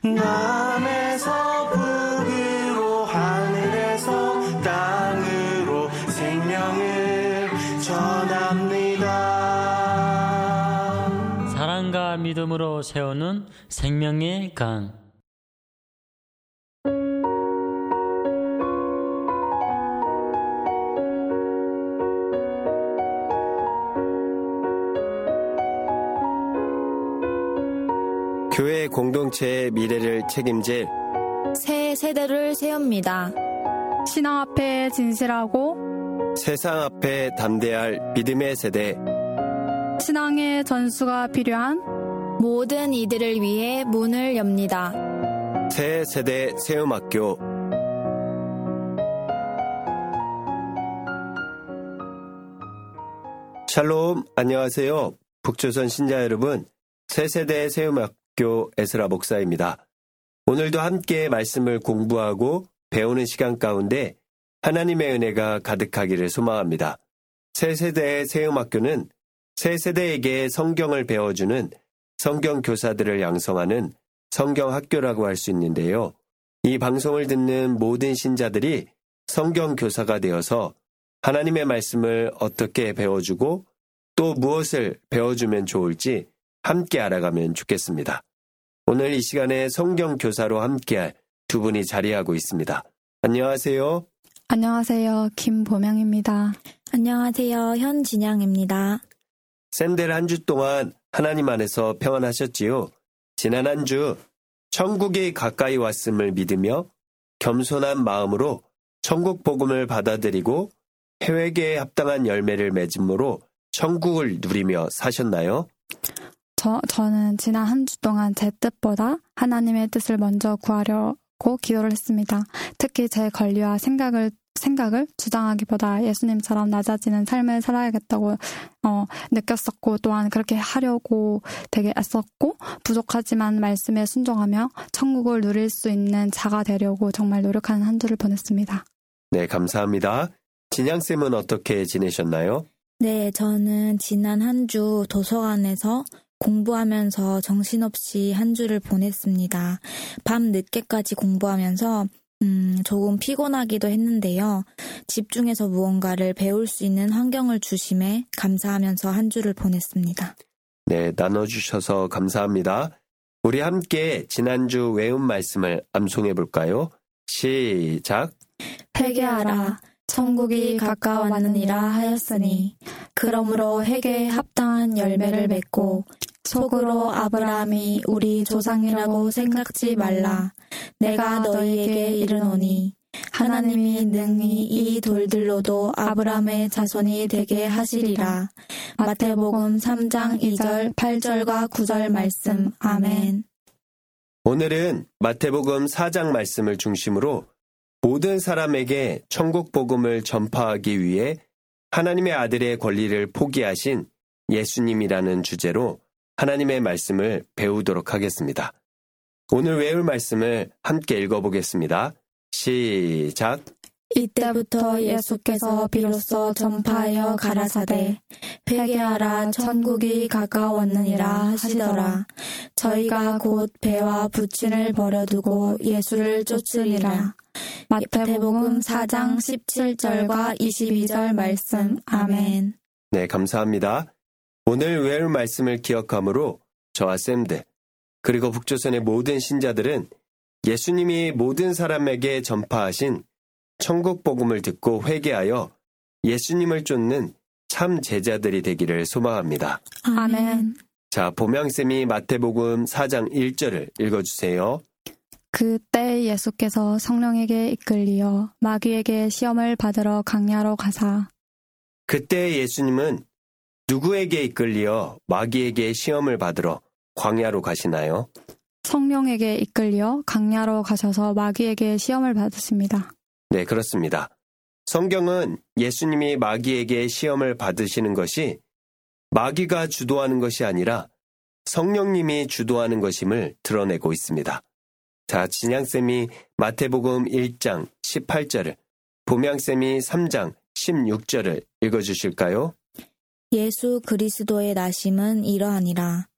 남에서 북으로 하늘에서 땅으로 생명을 전합니다. 사랑과 믿음으로 세우는 생명의 강. 교회 공동체의 미래를 책임질 새 세대를 세웁니다. 신앙 앞에 진실하고 세상 앞에 담대할 믿음의 세대, 신앙의 전수가 필요한 모든 이들을 위해 문을 엽니다. 새 세대 세움학교. 샬롬, 안녕하세요. 북조선 신자 여러분, 새 세대 세움학교 에스라 목사입니다. 오늘도 함께 말씀을 공부하고 배우는 시간 가운데 하나님의 은혜가 가득하기를 소망합니다. 새 세대의 세움학교는 새 세대에게 성경을 배워주는 성경 교사들을 양성하는 성경학교라고 할 수 있는데요. 이 방송을 듣는 모든 신자들이 성경 교사가 되어서 하나님의 말씀을 어떻게 배워주고 또 무엇을 배워주면 좋을지 함께 알아가면 좋겠습니다. 오늘 이 시간에 성경 교사로 함께할 두 분이 자리하고 있습니다. 안녕하세요. 안녕하세요. 김보명입니다. 안녕하세요. 현진양입니다. 샌들 한 주 동안 하나님 안에서 평안하셨지요? 지난 한 주 천국이 가까이 왔음을 믿으며 겸손한 마음으로 천국 복음을 받아들이고 회개에 합당한 열매를 맺음으로 천국을 누리며 사셨나요? 저는 지난 한 주 동안 제 뜻보다 하나님의 뜻을 먼저 구하려고 기도를 했습니다. 특히 제 권리와 생각을 주장하기보다 예수님처럼 낮아지는 삶을 살아야겠다고 느꼈었고, 또한 그렇게 하려고 되게 애썼고, 부족하지만 말씀에 순종하며 천국을 누릴 수 있는 자가 되려고 정말 노력하는 한 주를 보냈습니다. 네, 감사합니다. 진양쌤은 어떻게 지내셨나요? 네, 저는 지난 한 주 도서관에서 공부하면서 정신없이 한 주를 보냈습니다. 밤 늦게까지 공부하면서 조금 피곤하기도 했는데요. 집중해서 무언가를 배울 수 있는 환경을 주심에 감사하면서 한 주를 보냈습니다. 네, 나눠주셔서 감사합니다. 우리 함께 지난주 외운 말씀을 암송해 볼까요? 시작! 회개하라. 천국이 가까워왔느니라 하였으니 그러므로 회개에 합당한 열매를 맺고 속으로 아브라함이 우리 조상이라고 생각지 말라. 내가 너희에게 이르노니 하나님이 능히 이 돌들로도 아브라함의 자손이 되게 하시리라. 마태복음 3장 2절 8절과 9절 말씀. 아멘. 오늘은 마태복음 4장 말씀을 중심으로 모든 사람에게 천국 복음을 전파하기 위해 하나님의 아들의 권리를 포기하신 예수님이라는 주제로 하나님의 말씀을 배우도록 하겠습니다. 오늘 외울 말씀을 함께 읽어보겠습니다. 시작! 이때부터 예수께서 비로소 전파하여 가라사대 회개하라 천국이 가까웠느니라 하시더라. 저희가 곧 배와 부친을 버려두고 예수를 쫓으리라. 마태복음 4장 17절과 22절 말씀. 아멘. 네, 감사합니다. 오늘 외울 말씀을 기억함으로 저와 쌤들 그리고 북조선의 모든 신자들은 예수님이 모든 사람에게 전파하신 천국 복음을 듣고 회개하여 예수님을 쫓는 참 제자들이 되기를 소망합니다. 아멘. 자, 보명쌤이 마태복음 4장 1절을 읽어주세요. 그때 예수께서 성령에게 이끌리어 마귀에게 시험을 받으러 강야로 가사. 그때 예수님은 누구에게 이끌리어 마귀에게 시험을 받으러 광야로 가시나요? 성령에게 이끌려 강야로 가셔서 마귀에게 시험을 받으십니다. 네, 그렇습니다. 성경은 예수님이 마귀에게 시험을 받으시는 것이 마귀가 주도하는 것이 아니라 성령님이 주도하는 것임을 드러내고 있습니다. 자, 진양쌤이 마태복음 1장 18절을, 보명쌤이 3장 16절을 읽어주실까요? 예수 그리스도의 나심은 이러하니라.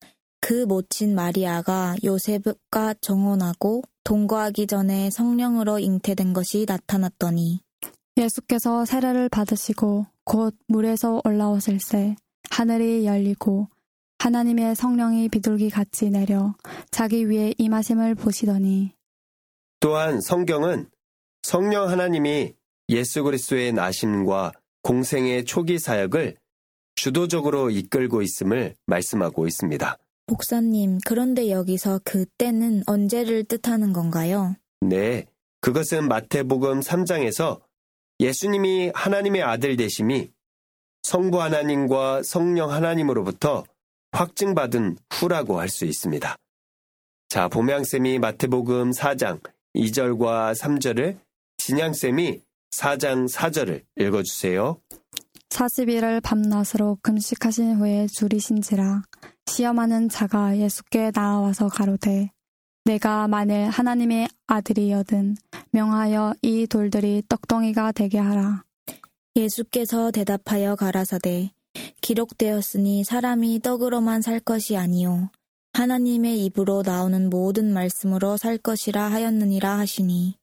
그 모친 마리아가 요셉과 정혼하고 동거하기 전에 성령으로 잉태된 것이 나타났더니 예수께서 세례를 받으시고 곧 물에서 올라오실새 하늘이 열리고 하나님의 성령이 비둘기 같이 내려 자기 위에 임하심을 보시더니 또한 성경은 성령 하나님이 예수 그리스도의 나심과 공생의 초기 사역을 주도적으로 이끌고 있음을 말씀하고 있습니다. 목사님, 그런데 여기서 그 때는 언제를 뜻하는 건가요? 네, 그것은 마태복음 3장에서 예수님이 하나님의 아들 되심이 성부 하나님과 성령 하나님으로부터 확증받은 후라고 할 수 있습니다. 자, 봄양쌤이 마태복음 4장 2절과 3절을, 진양쌤이 4장 4절을 읽어주세요. 40일을 밤낮으로 금식하신 후에 줄이신지라 시험하는 자가 예수께 나와서 가로되 내가 만일 하나님의 아들이여든 명하여 이 돌들이 떡덩이가 되게 하라. 예수께서 대답하여 가라사대 기록되었으니 사람이 떡으로만 살 것이 아니요 하나님의 입으로 나오는 모든 말씀으로 살 것이라 하였느니라 하시니.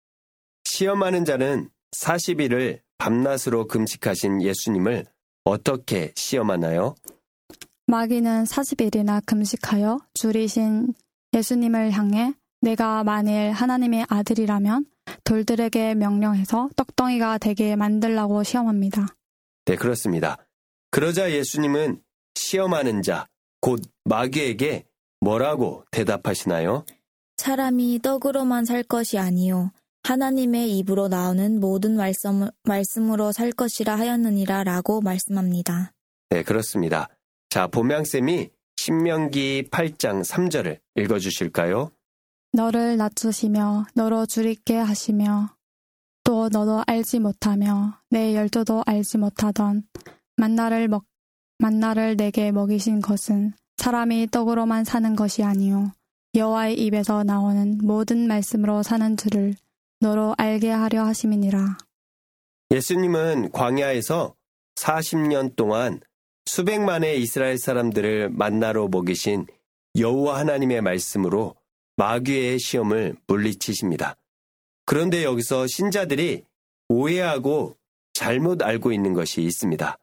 시험하는 자는 40일을 밤낮으로 금식하신 예수님을 어떻게 시험하나요? 마귀는 40일이나 금식하여 줄이신 예수님을 향해 내가 만일 하나님의 아들이라면 돌들에게 명령해서 떡덩이가 되게 만들라고 시험합니다. 네, 그렇습니다. 그러자 예수님은 시험하는 자, 곧 마귀에게 뭐라고 대답하시나요? 사람이 떡으로만 살 것이 아니요 하나님의 입으로 나오는 모든 말씀으로 살 것이라 하였느니라 라고 말씀합니다. 네, 그렇습니다. 자, 봄양쌤이 신명기 8장 3절을 읽어주실까요? 너를 낮추시며 너로 줄이게 하시며 또 너도 알지 못하며 내 열조도 알지 못하던 만나를 내게 먹이신 것은 사람이 떡으로만 사는 것이 아니요 여호와의 입에서 나오는 모든 말씀으로 사는 줄을 너로 알게 하려 하심이니라. 예수님은 광야에서 40년 동안 수백만의 이스라엘 사람들을 만나로 먹이신 여호와 하나님의 말씀으로 마귀의 시험을 물리치십니다. 그런데 여기서 신자들이 오해하고 잘못 알고 있는 것이 있습니다.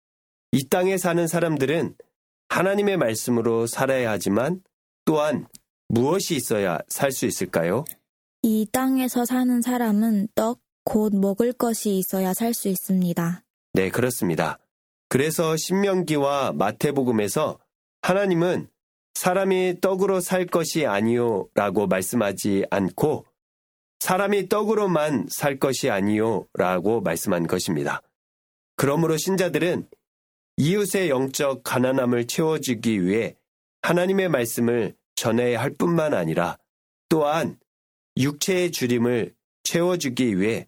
이 땅에 사는 사람들은 하나님의 말씀으로 살아야 하지만 또한 무엇이 있어야 살 수 있을까요? 이 땅에서 사는 사람은 떡, 곧 먹을 것이 있어야 살 수 있습니다. 네, 그렇습니다. 그래서 신명기와 마태복음에서 하나님은 사람이 떡으로 살 것이 아니요 라고 말씀하지 않고 사람이 떡으로만 살 것이 아니요 라고 말씀한 것입니다. 그러므로 신자들은 이웃의 영적 가난함을 채워주기 위해 하나님의 말씀을 전해야 할 뿐만 아니라 또한 육체의 주림을 채워주기 위해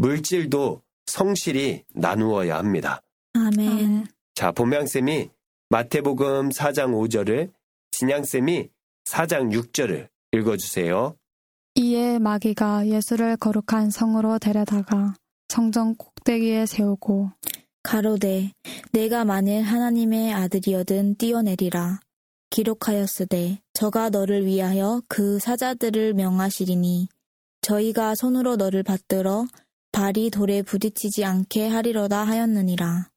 물질도 성실히 나누어야 합니다. 아멘. 자, 봄양쌤이 마태복음 4장 5절을, 진양쌤이 4장 6절을 읽어주세요. 이에 마귀가 예수를 거룩한 성으로 데려다가 성전 꼭대기에 세우고 가로되 내가 만일 하나님의 아들이여든 뛰어내리라. 기록하였으되 저가 너를 위하여 그 사자들을 명하시리니 저희가 손으로 너를 받들어 발이 돌에 부딪히지 않게 하리로다 하였느니라.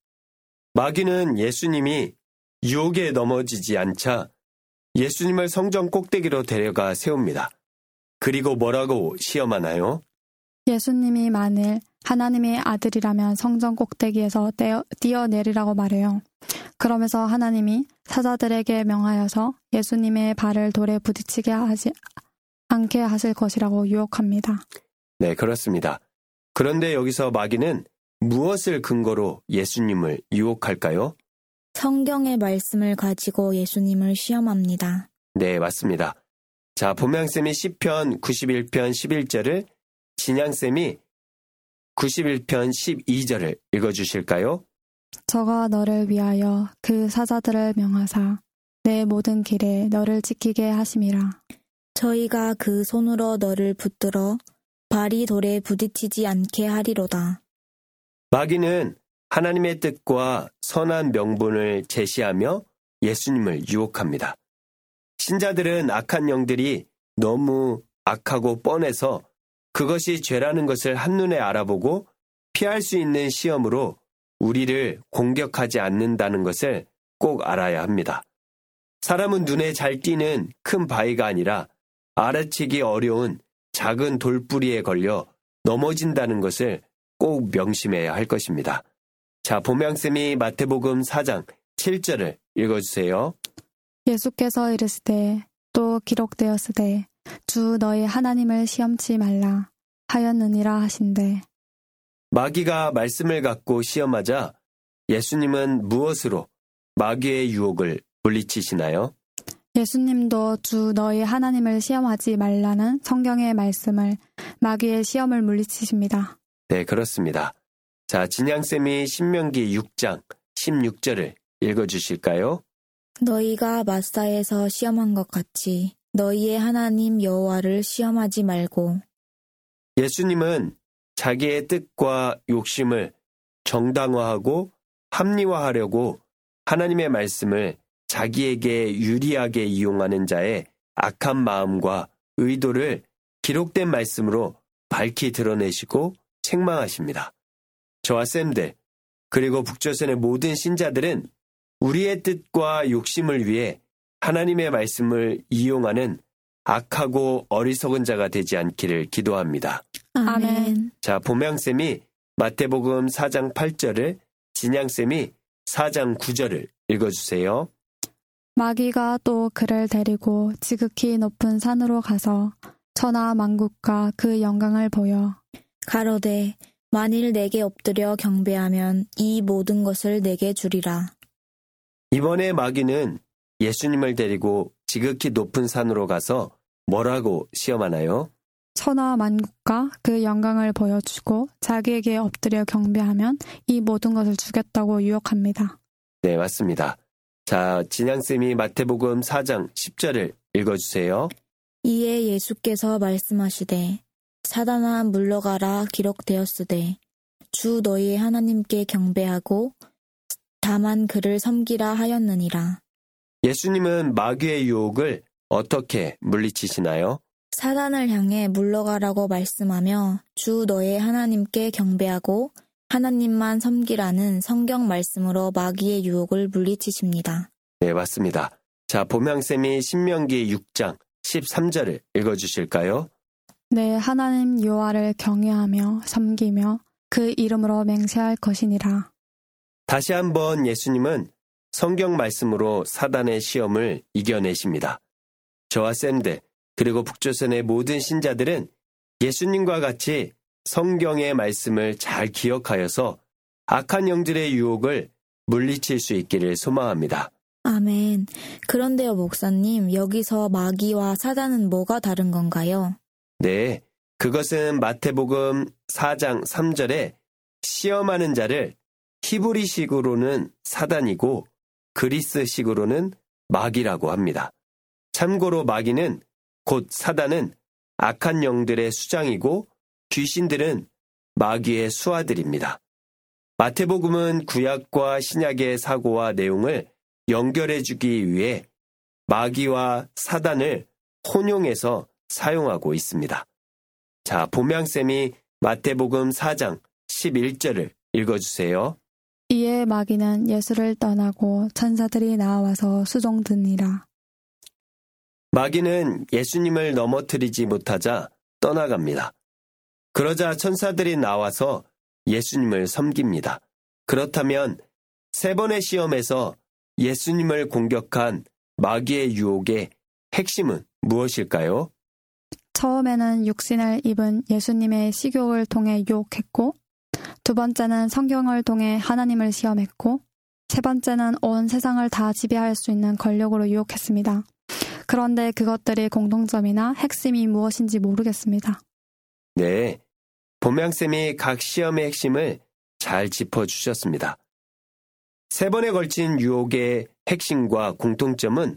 마귀는 예수님이 유혹에 넘어지지 않자 예수님을 성전 꼭대기로 데려가 세웁니다. 그리고 뭐라고 시험하나요? 예수님이 만일 하나님의 아들이라면 성전 꼭대기에서 뛰어내리라고 말해요. 그러면서 하나님이 사자들에게 명하여서 예수님의 발을 돌에 부딪히게 하지 않게 하실 것이라고 유혹합니다. 네, 그렇습니다. 그런데 여기서 마귀는 무엇을 근거로 예수님을 유혹할까요? 성경의 말씀을 가지고 예수님을 시험합니다. 네, 맞습니다. 자, 봄양쌤이 시편 91편 11절을, 진양쌤이 91편 12절을 읽어주실까요? 저가 너를 위하여 그 사자들을 명하사 내 모든 길에 너를 지키게 하심이라. 저희가 그 손으로 너를 붙들어 발이 돌에 부딪히지 않게 하리로다. 마귀는 하나님의 뜻과 선한 명분을 제시하며 예수님을 유혹합니다. 신자들은 악한 영들이 너무 악하고 뻔해서 그것이 죄라는 것을 한눈에 알아보고 피할 수 있는 시험으로 우리를 공격하지 않는다는 것을 꼭 알아야 합니다. 사람은 눈에 잘 띄는 큰 바위가 아니라 알아채기 어려운 작은 돌뿌리에 걸려 넘어진다는 것을 꼭 명심해야 할 것입니다. 자, 보명쌤이 마태복음 4장 7절을 읽어주세요. 예수께서 이르시되 또 기록되었으되 주 너희 하나님을 시험치 말라 하였느니라 하신대. 마귀가 말씀을 갖고 시험하자 예수님은 무엇으로 마귀의 유혹을 물리치시나요? 예수님도 주 너희 하나님을 시험하지 말라는 성경의 말씀을 마귀의 시험을 물리치십니다. 네, 그렇습니다. 자, 진양쌤이 신명기 6장 16절을 읽어주실까요? 너희가 마사에서 시험한 것 같이 너희의 하나님 여호와를 시험하지 말고. 예수님은 자기의 뜻과 욕심을 정당화하고 합리화하려고 하나님의 말씀을 자기에게 유리하게 이용하는 자의 악한 마음과 의도를 기록된 말씀으로 밝히 드러내시고 책망하십니다. 저와 쌤들, 그리고 북조선의 모든 신자들은 우리의 뜻과 욕심을 위해 하나님의 말씀을 이용하는 악하고 어리석은 자가 되지 않기를 기도합니다. 아멘. 자, 보명쌤이 마태복음 4장 8절을, 진양쌤이 4장 9절을 읽어주세요. 마귀가 또 그를 데리고 지극히 높은 산으로 가서 천하 만국과 그 영광을 보여 가로되 만일 내게 엎드려 경배하면 이 모든 것을 내게 주리라. 이번에 마귀는 예수님을 데리고 지극히 높은 산으로 가서 뭐라고 시험하나요? 천하 만국과 그 영광을 보여주고 자기에게 엎드려 경배하면 이 모든 것을 주겠다고 유혹합니다. 네, 맞습니다. 자, 진양쌤이 마태복음 4장 10절을 읽어주세요. 이에 예수께서 말씀하시되 사단아 물러가라 기록되었으되 주 너희의 하나님께 경배하고 다만 그를 섬기라 하였느니라. 예수님은 마귀의 유혹을 어떻게 물리치시나요? 사단을 향해 물러가라고 말씀하며 주 너의 하나님께 경배하고 하나님만 섬기라는 성경 말씀으로 마귀의 유혹을 물리치십니다. 네, 맞습니다. 자, 보명쌤이 신명기 6장 13절을 읽어주실까요? 내 하나님 여호와를 경외하며 섬기며 그 이름으로 맹세할 것이니라. 다시 한번 예수님은 성경 말씀으로 사단의 시험을 이겨내십니다. 저와 쌤들, 그리고 북조선의 모든 신자들은 예수님과 같이 성경의 말씀을 잘 기억하여서 악한 영들의 유혹을 물리칠 수 있기를 소망합니다. 아멘. 그런데요, 목사님, 여기서 마귀와 사단은 뭐가 다른 건가요? 네, 그것은 마태복음 4장 3절에 시험하는 자를 히브리식으로는 사단이고 그리스식으로는 마귀라고 합니다. 참고로 마귀는 곧 사단은 악한 영들의 수장이고 귀신들은 마귀의 수하들입니다. 마태복음은 구약과 신약의 사고와 내용을 연결해주기 위해 마귀와 사단을 혼용해서 사용하고 있습니다. 자, 보명쌤이 마태복음 4장 11절을 읽어주세요. 이에 마귀는 예수를 떠나고 천사들이 나와서 수종드니라. 마귀는 예수님을 넘어뜨리지 못하자 떠나갑니다. 그러자 천사들이 나와서 예수님을 섬깁니다. 그렇다면 세 번의 시험에서 예수님을 공격한 마귀의 유혹의 핵심은 무엇일까요? 처음에는 육신을 입은 예수님의 식욕을 통해 유혹했고, 두 번째는 성경을 통해 하나님을 시험했고, 세 번째는 온 세상을 다 지배할 수 있는 권력으로 유혹했습니다. 그런데 그것들의 공통점이나 핵심이 무엇인지 모르겠습니다. 네, 보명쌤이 각 시험의 핵심을 잘 짚어주셨습니다. 세 번에 걸친 유혹의 핵심과 공통점은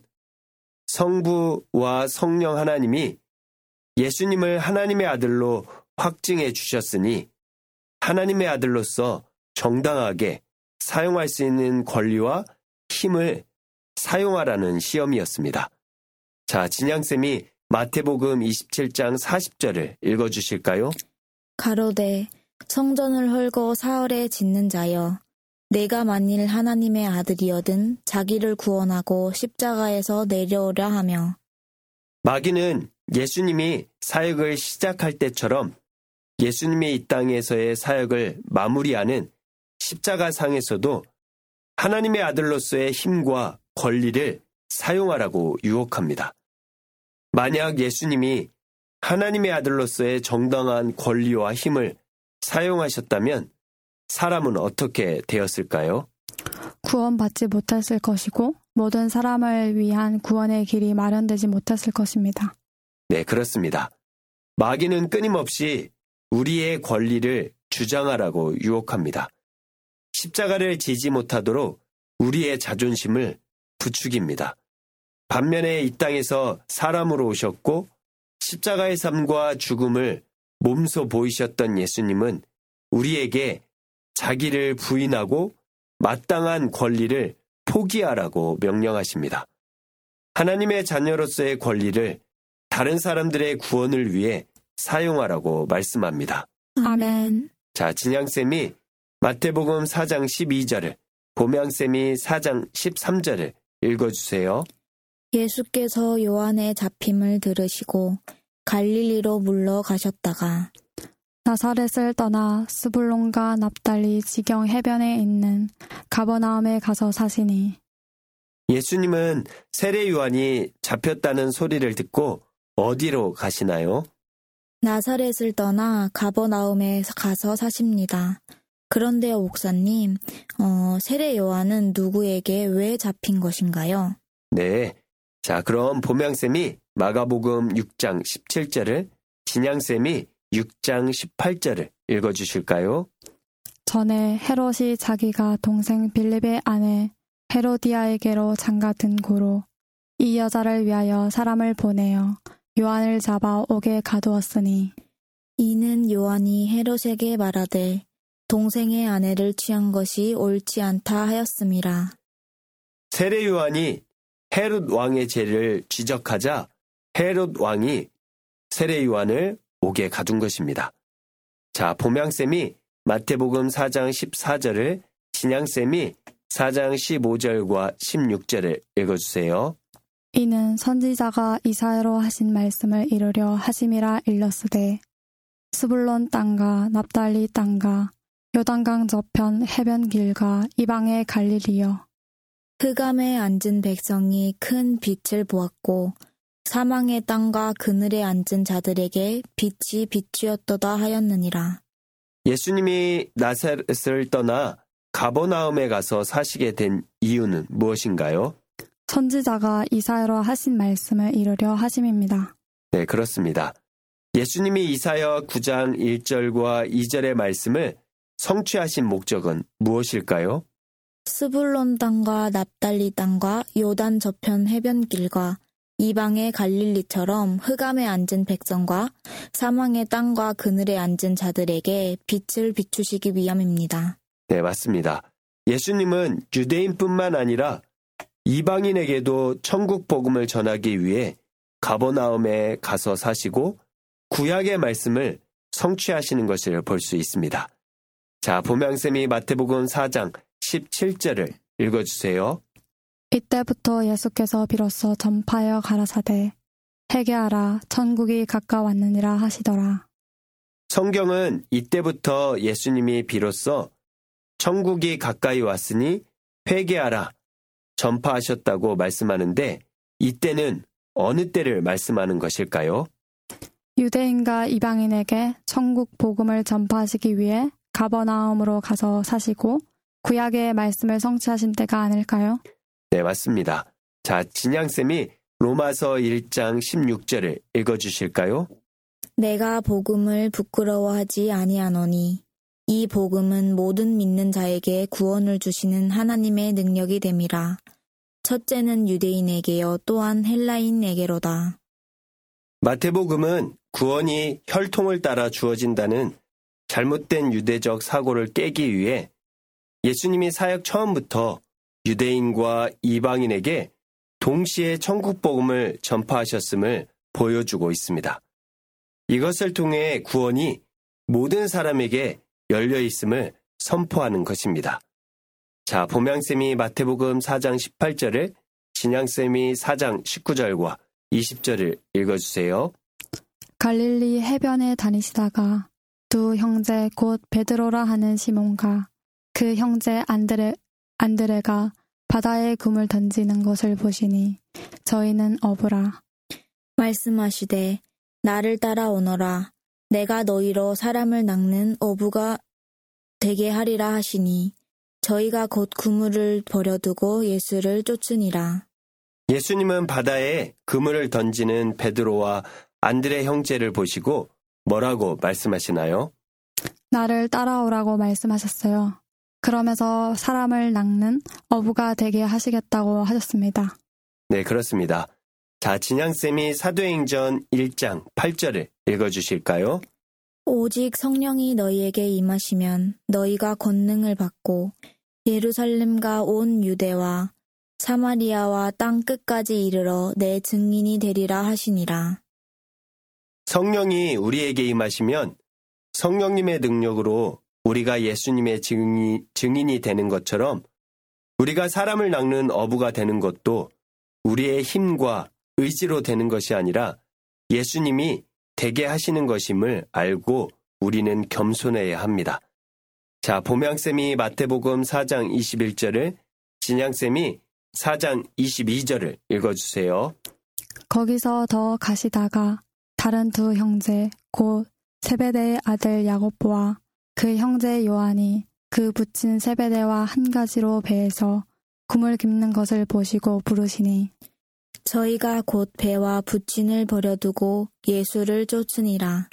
성부와 성령 하나님이 예수님을 하나님의 아들로 확증해 주셨으니 하나님의 아들로서 정당하게 사용할 수 있는 권리와 힘을 사용하라는 시험이었습니다. 자, 진양쌤이 마태복음 27장 40절을 읽어주실까요? 가로되 성전을 헐고 사흘에 짓는 자여 내가 만일 하나님의 아들이여든 자기를 구원하고 십자가에서 내려오려 하며. 마귀는 예수님이 사역을 시작할 때처럼 예수님이 이 땅에서의 사역을 마무리하는 십자가상에서도 하나님의 아들로서의 힘과 권리를 사용하라고 유혹합니다. 만약 예수님이 하나님의 아들로서의 정당한 권리와 힘을 사용하셨다면 사람은 어떻게 되었을까요? 구원받지 못했을 것이고 모든 사람을 위한 구원의 길이 마련되지 못했을 것입니다. 네, 그렇습니다. 마귀는 끊임없이 우리의 권리를 주장하라고 유혹합니다. 십자가를 지지 못하도록 우리의 자존심을 부추깁니다. 반면에 이 땅에서 사람으로 오셨고 십자가의 삶과 죽음을 몸소 보이셨던 예수님은 우리에게 자기를 부인하고 마땅한 권리를 포기하라고 명령하십니다. 하나님의 자녀로서의 권리를 다른 사람들의 구원을 위해 사용하라고 말씀합니다. 아멘. 자, 진양쌤이 마태복음 4장 12절을, 보명쌤이 4장 13절을 읽어주세요. 예수께서 요한의 잡힘을 들으시고 갈릴리로 물러가셨다가 나사렛을 떠나 스불론과 납달리 지경 해변에 있는 가버나움에 가서 사시니. 예수님은 세례 요한이 잡혔다는 소리를 듣고 어디로 가시나요? 나사렛을 떠나 가버나움에 가서 사십니다. 그런데요, 목사님, 세례 요한은 누구에게 왜 잡힌 것인가요? 네. 자, 그럼 보명쌤이 마가복음 6장 17절을, 진양쌤이 6장 18절을 읽어주실까요? 전에 헤롯이 자기가 동생 빌립의 아내 헤로디아에게로 장가든 고로 이 여자를 위하여 사람을 보내어 요한을 잡아 옥에 가두었으니. 이는 요한이 헤롯에게 말하되 동생의 아내를 취한 것이 옳지 않다 하였음이라. 세례 요한이 헤롯 왕의 죄를 지적하자 헤롯 왕이 세례 요한을 옥에 가둔 것입니다. 자, 보명쌤이 마태복음 4장 14절을, 진양쌤이 4장 15절과 16절을 읽어주세요. 이는 선지자가 이사야로 하신 말씀을 이루려 하심이라 일렀으되 스불론 땅과 납달리 땅과 요단강 저편 해변 길과 이방의 갈릴리여. 흑암에 앉은 백성이 큰 빛을 보았고 사망의 땅과 그늘에 앉은 자들에게 빛이 비추었도다 하였느니라. 예수님이 나사렛을 떠나 가버나움에 가서 사시게 된 이유는 무엇인가요? 선지자가 이사야로 하신 말씀을 이루려 하심입니다. 네, 그렇습니다. 예수님이 이사야 9장 1절과 2절의 말씀을 성취하신 목적은 무엇일까요? 스불론 땅과 납달리 땅과 요단 저편 해변길과 이방의 갈릴리처럼 흑암에 앉은 백성과 사망의 땅과 그늘에 앉은 자들에게 빛을 비추시기 위함입니다. 네, 맞습니다. 예수님은 유대인뿐만 아니라 이방인에게도 천국 복음을 전하기 위해 가버나움에 가서 사시고 구약의 말씀을 성취하시는 것을 볼 수 있습니다. 자, 보명쌤이 마태복음 4장 17절을 읽어주세요. 이때부터 예수께서 비로소 전파하여 가라사대 회개하라 천국이 가까웠느니라 하시더라. 성경은 이때부터 예수님이 비로소 천국이 가까이 왔으니 회개하라 전파하셨다고 말씀하는데 이때는 어느 때를 말씀하는 것일까요? 유대인과 이방인에게 천국 복음을 전파하시기 위해 가버나움으로 가서 사시고 구약의 말씀을 성취하신 때가 아닐까요? 네, 맞습니다. 자, 진양쌤이 로마서 1장 16절을 읽어주실까요? 내가 복음을 부끄러워하지 아니하노니 이 복음은 모든 믿는 자에게 구원을 주시는 하나님의 능력이 됨이라. 첫째는 유대인에게요 또한 헬라인에게로다. 마태복음은 구원이 혈통을 따라 주어진다는 잘못된 유대적 사고를 깨기 위해 예수님이 사역 처음부터 유대인과 이방인에게 동시에 천국 복음을 전파하셨음을 보여주고 있습니다. 이것을 통해 구원이 모든 사람에게 열려 있음을 선포하는 것입니다. 자, 봄양쌤이 마태복음 4장 18절을, 진양쌤이 4장 19절과 20절을 읽어주세요. 갈릴리 해변에 다니시다가 두 형제 곧 베드로라 하는 시몬과 그 형제 안드레가 바다에 금을 던지는 것을 보시니 저희는 어부라. 말씀하시되 나를 따라오너라. 내가 너희로 사람을 낚는 어부가 되게 하리라 하시니 저희가 곧 그물을 버려두고 예수를 쫓으니라. 예수님은 바다에 그물을 던지는 베드로와 안드레 형제를 보시고 뭐라고 말씀하시나요? 나를 따라오라고 말씀하셨어요. 그러면서 사람을 낚는 어부가 되게 하시겠다고 하셨습니다. 네, 그렇습니다. 자, 진양쌤이 사도행전 1장 8절을 읽어주실까요? 오직 성령이 너희에게 임하시면 너희가 권능을 받고 예루살렘과 온 유대와 사마리아와 땅 끝까지 이르러 내 증인이 되리라 하시니라. 성령이 우리에게 임하시면 성령님의 능력으로 우리가 예수님의 증인이 되는 것처럼 우리가 사람을 낚는 어부가 되는 것도 우리의 힘과 의지로 되는 것이 아니라 예수님이 되게 하시는 것임을 알고 우리는 겸손해야 합니다. 자, 봄양쌤이 마태복음 4장 21절을, 진양쌤이 4장 22절을 읽어주세요. 거기서 더 가시다가 다른 두 형제 곧 세베대의 아들 야고보와 그 형제 요한이 그 붙인 세베대와 한 가지로 배에서 그물 깁는 것을 보시고 부르시니 저희가 곧 배와 부친을 버려두고 예수를 쫓으니라.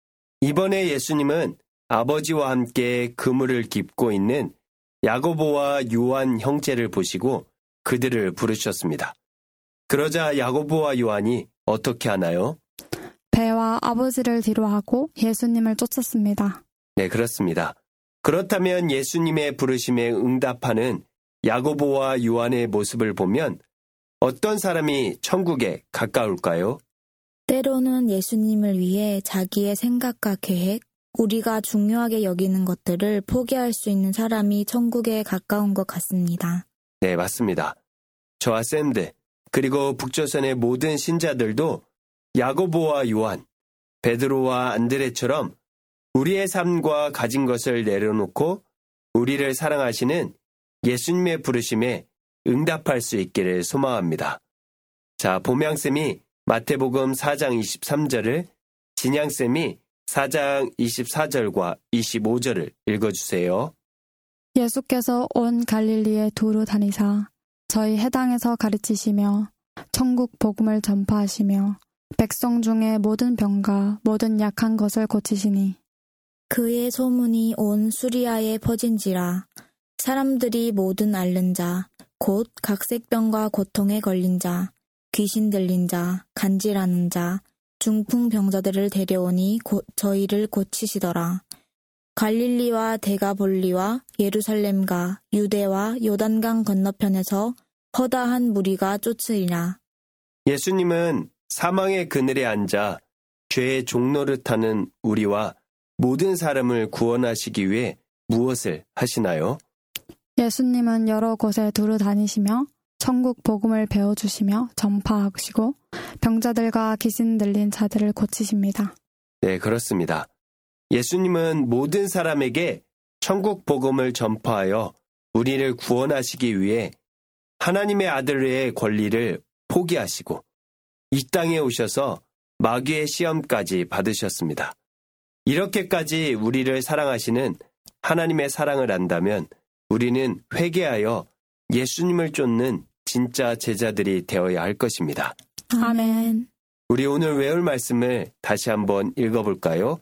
이번에 예수님은 아버지와 함께 그물을 깁고 있는 야고보와 요한 형제를 보시고 그들을 부르셨습니다. 그러자 야고보와 요한이 어떻게 하나요? 배와 아버지를 뒤로하고 예수님을 쫓았습니다. 네, 그렇습니다. 그렇다면 예수님의 부르심에 응답하는 야고보와 요한의 모습을 보면 어떤 사람이 천국에 가까울까요? 때로는 예수님을 위해 자기의 생각과 계획, 우리가 중요하게 여기는 것들을 포기할 수 있는 사람이 천국에 가까운 것 같습니다. 네, 맞습니다. 저와 샌드, 그리고 북조선의 모든 신자들도 야고보와 요한, 베드로와 안드레처럼 우리의 삶과 가진 것을 내려놓고 우리를 사랑하시는 예수님의 부르심에 응답할 수 있기를 소망합니다. 자, 봄양쌤이 마태복음 4장 23절을, 진양쌤이 4장 24절과 25절을 읽어주세요. 예수께서 온 갈릴리에 두루 다니사 저희 해당에서 가르치시며 천국 복음을 전파하시며 백성 중에 모든 병과 모든 약한 것을 고치시니 그의 소문이 온 수리아에 퍼진지라. 사람들이 모든 앓는 자, 곧 각색병과 고통에 걸린 자, 귀신 들린 자, 간질하는 자, 중풍병자들을 데려오니 저희를 고치시더라. 갈릴리와 데가볼리와 예루살렘과 유대와 요단강 건너편에서 허다한 무리가 쫓으리라. 예수님은 사망의 그늘에 앉아 죄의 종노릇하는 우리와 모든 사람을 구원하시기 위해 무엇을 하시나요? 예수님은 여러 곳에 두루 다니시며 천국 복음을 배워주시며 전파하시고 병자들과 귀신 들린 자들을 고치십니다. 네, 그렇습니다. 예수님은 모든 사람에게 천국 복음을 전파하여 우리를 구원하시기 위해 하나님의 아들의 권리를 포기하시고 이 땅에 오셔서 마귀의 시험까지 받으셨습니다. 이렇게까지 우리를 사랑하시는 하나님의 사랑을 안다면 우리는 회개하여 예수님을 쫓는 진짜 제자들이 되어야 할 것입니다. 아멘. 우리 오늘 외울 말씀을 다시 한번 읽어볼까요?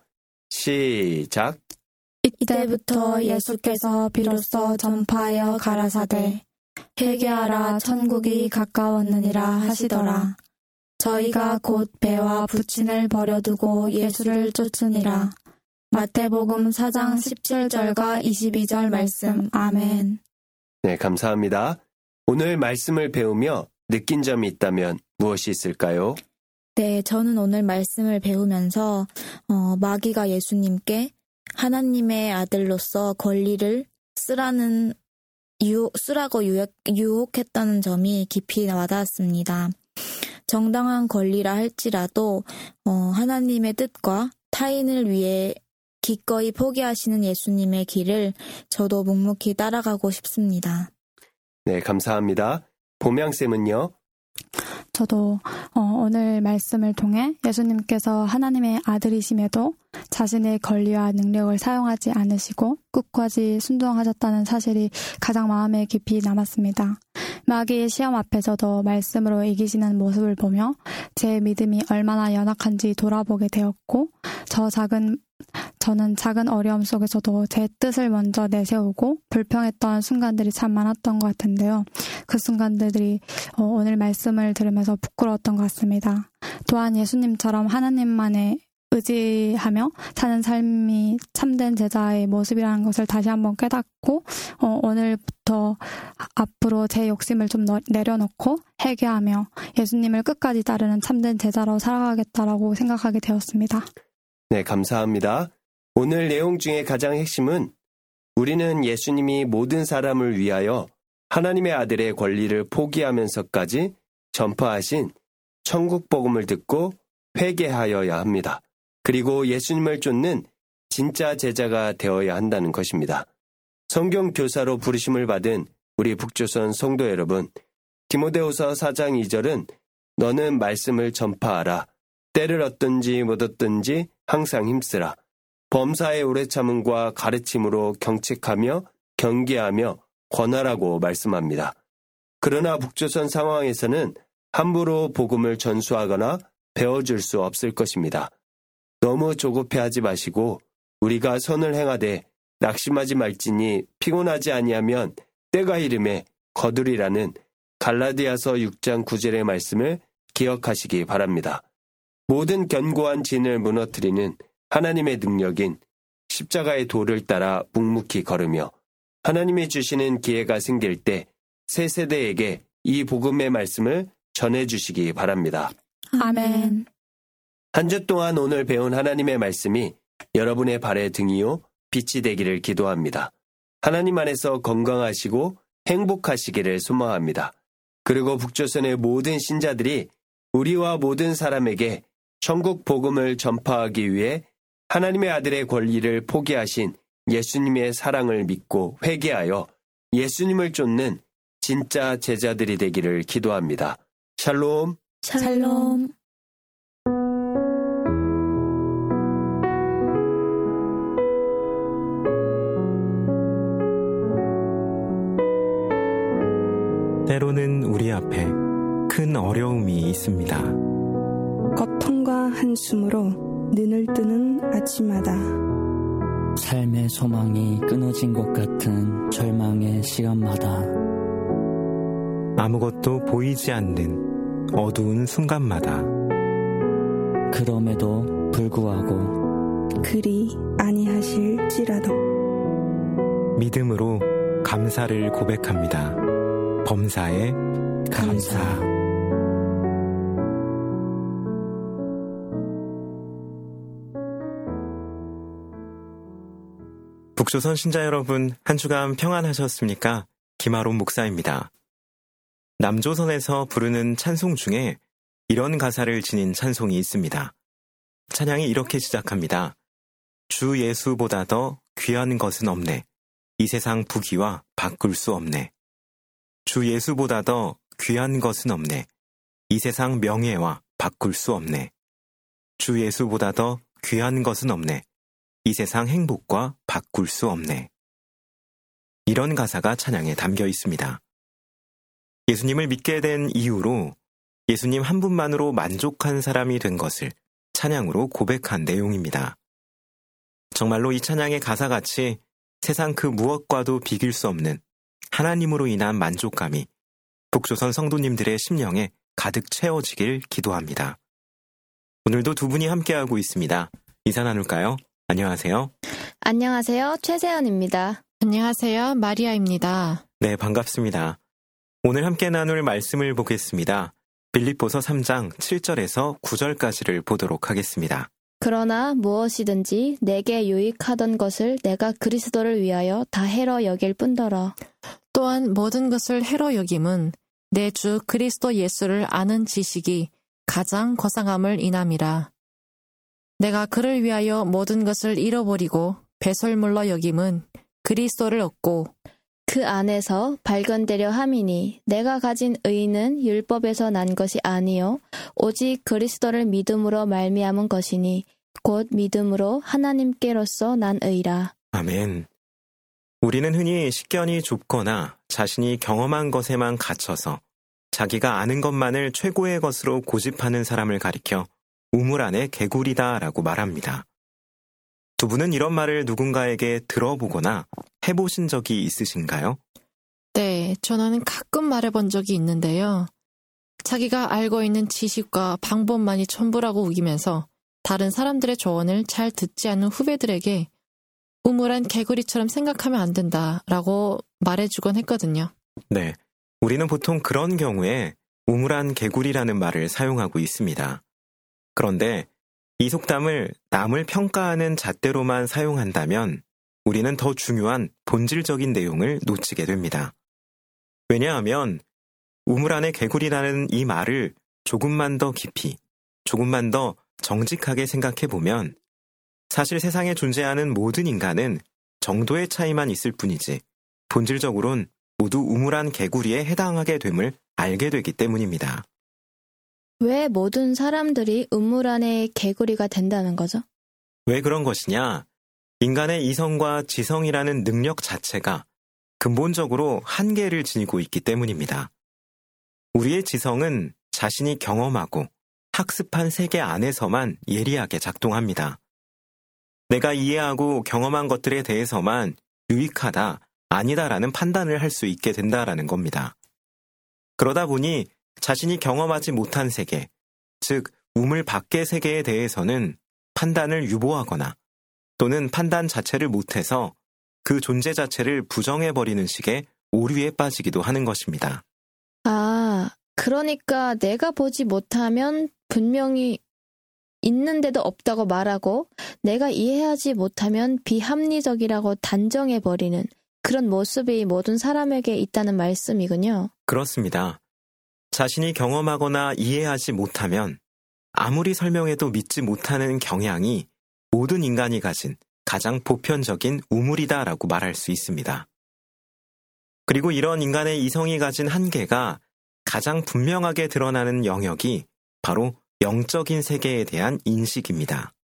시작. 이때부터 예수께서 비로소 전파하여 가라사대 회개하라 천국이 가까웠느니라 하시더라. 저희가 곧 배와 부친을 버려두고 예수를 쫓으니라. 마태복음 4장 17절과 22절 말씀. 아멘. 네, 감사합니다. 오늘 말씀을 배우며 느낀 점이 있다면 무엇이 있을까요? 네, 저는 오늘 말씀을 배우면서 마귀가 예수님께 하나님의 아들로서 권리를 쓰라고 유혹했다는 점이 깊이 와닿았습니다. 정당한 권리라 할지라도 하나님의 뜻과 타인을 위해 기꺼이 포기하시는 예수님의 길을 저도 묵묵히 따라가고 싶습니다. 네, 감사합니다. 보명쌤은요? 저도 오늘 말씀을 통해 예수님께서 하나님의 아들이심에도 자신의 권리와 능력을 사용하지 않으시고 끝까지 순종하셨다는 사실이 가장 마음에 깊이 남았습니다. 마귀의 시험 앞에서도 말씀으로 이기시는 모습을 보며 제 믿음이 얼마나 연약한지 돌아보게 되었고 저는 작은 어려움 속에서도 제 뜻을 먼저 내세우고 불평했던 순간들이 참 많았던 것 같은데요. 그 순간들이 오늘 말씀을 들으면서 부끄러웠던 것 같습니다. 또한 예수님처럼 하나님만에 의지하며 사는 삶이 참된 제자의 모습이라는 것을 다시 한번 깨닫고 오늘부터 앞으로 제 욕심을 좀 내려놓고 회개하며 예수님을 끝까지 따르는 참된 제자로 살아가겠다라고 생각하게 되었습니다. 네, 감사합니다. 오늘 내용 중에 가장 핵심은 우리는 예수님이 모든 사람을 위하여 하나님의 아들의 권리를 포기하면서까지 전파하신 천국 복음을 듣고 회개하여야 합니다. 그리고 예수님을 쫓는 진짜 제자가 되어야 한다는 것입니다. 성경 교사로 부르심을 받은 우리 북조선 성도 여러분, 디모데후서 4장 2절은 너는 말씀을 전파하라. 때를 얻든지 못 얻든지 항상 힘쓰라. 범사의 오래 참음과 가르침으로 경책하며 경계하며 권하라고 말씀합니다. 그러나 북조선 상황에서는 함부로 복음을 전수하거나 배워줄 수 없을 것입니다. 너무 조급해하지 마시고 우리가 선을 행하되 낙심하지 말지니 피곤하지 아니하면 때가 이름에 거두리라는 갈라디아서 6장 9절의 말씀을 기억하시기 바랍니다. 모든 견고한 진을 무너뜨리는 하나님의 능력인 십자가의 도를 따라 묵묵히 걸으며 하나님이 주시는 기회가 생길 때 새 세대에게 이 복음의 말씀을 전해주시기 바랍니다. 아멘. 한 주 동안 오늘 배운 하나님의 말씀이 여러분의 발의 등이요 빛이 되기를 기도합니다. 하나님 안에서 건강하시고 행복하시기를 소망합니다. 그리고 북조선의 모든 신자들이 우리와 모든 사람에게 천국 복음을 전파하기 위해 하나님의 아들의 권리를 포기하신 예수님의 사랑을 믿고 회개하여 예수님을 쫓는 진짜 제자들이 되기를 기도합니다. 샬롬. 샬롬. 때로는 우리 앞에 큰 어려움이 있습니다. 고통과 한숨으로 눈을 뜨는 아침마다 삶의 소망이 끊어진 것 같은 절망의 시간마다 아무것도 보이지 않는 어두운 순간마다 그럼에도 불구하고 그리 아니하실지라도 믿음으로 감사를 고백합니다. 범사에 감사. 북조선 신자 여러분, 한 주간 평안하셨습니까? 김아론 목사입니다. 남조선에서 부르는 찬송 중에 이런 가사를 지닌 찬송이 있습니다. 찬양이 이렇게 시작합니다. 주 예수보다 더 귀한 것은 없네. 이 세상 부귀와 바꿀 수 없네. 주 예수보다 더 귀한 것은 없네. 이 세상 명예와 바꿀 수 없네. 주 예수보다 더 귀한 것은 없네. 이 세상 행복과 바꿀 수 없네. 이런 가사가 찬양에 담겨 있습니다. 예수님을 믿게 된 이후로 예수님 한 분만으로 만족한 사람이 된 것을 찬양으로 고백한 내용입니다. 정말로 이 찬양의 가사같이 세상 그 무엇과도 비길 수 없는 하나님으로 인한 만족감이 북조선 성도님들의 심령에 가득 채워지길 기도합니다. 오늘도 두 분이 함께하고 있습니다. 인사 나눌까요? 안녕하세요. 안녕하세요. 최세연입니다. 안녕하세요. 마리아입니다. 네, 반갑습니다. 오늘 함께 나눌 말씀을 보겠습니다. 빌립보서 3장 7절에서 9절까지를 보도록 하겠습니다. 그러나 무엇이든지 내게 유익하던 것을 내가 그리스도를 위하여 다 해로 여길 뿐더러 또한 모든 것을 해로 여김은 내 주 그리스도 예수를 아는 지식이 가장 거상함을 인함이라. 내가 그를 위하여 모든 것을 잃어버리고 배설물로 여김은 그리스도를 얻고 그 안에서 발견되려 함이니 내가 가진 의는 율법에서 난 것이 아니요 오직 그리스도를 믿음으로 말미암은 것이니 곧 믿음으로 하나님께로서 난 의라. 아멘. 우리는 흔히 식견이 좁거나 자신이 경험한 것에만 갇혀서 자기가 아는 것만을 최고의 것으로 고집하는 사람을 가리켜 우물 안의 개구리다라고 말합니다. 두 분은 이런 말을 누군가에게 들어보거나 해보신 적이 있으신가요? 네, 저는 가끔 말해본 적이 있는데요. 자기가 알고 있는 지식과 방법만이 전부라고 우기면서 다른 사람들의 조언을 잘 듣지 않는 후배들에게 우물한 개구리처럼 생각하면 안 된다라고 말해주곤 했거든요. 네, 우리는 보통 그런 경우에 우물한 개구리라는 말을 사용하고 있습니다. 그런데 이 속담을 남을 평가하는 잣대로만 사용한다면 우리는 더 중요한 본질적인 내용을 놓치게 됩니다. 왜냐하면 우물 안의 개구리라는 이 말을 조금만 더 깊이, 조금만 더 정직하게 생각해 보면 사실 세상에 존재하는 모든 인간은 정도의 차이만 있을 뿐이지 본질적으론 모두 우물안 개구리에 해당하게 됨을 알게 되기 때문입니다. 왜 모든 사람들이 우물 안의 개구리가 된다는 거죠? 왜 그런 것이냐? 인간의 이성과 지성이라는 능력 자체가 근본적으로 한계를 지니고 있기 때문입니다. 우리의 지성은 자신이 경험하고 학습한 세계 안에서만 예리하게 작동합니다. 내가 이해하고 경험한 것들에 대해서만 유익하다, 아니다라는 판단을 할 수 있게 된다라는 겁니다. 그러다 보니 자신이 경험하지 못한 세계, 즉 우물 밖의 세계에 대해서는 판단을 유보하거나 또는 판단 자체를 못해서 그 존재 자체를 부정해버리는 식의 오류에 빠지기도 하는 것입니다. 아, 그러니까 내가 보지 못하면 분명히 있는데도 없다고 말하고 내가 이해하지 못하면 비합리적이라고 단정해버리는 그런 모습이 모든 사람에게 있다는 말씀이군요. 그렇습니다. 자신이 경험하거나 이해하지 못하면 아무리 설명해도 믿지 못하는 경향이 모든 인간이 가진 가장 보편적인 우물이다라고 말할 수 있습니다. 그리고 이런 인간의 이성이 가진 한계가 가장 분명하게 드러나는 영역이 바로 영적인 세계에 대한 인식입니다.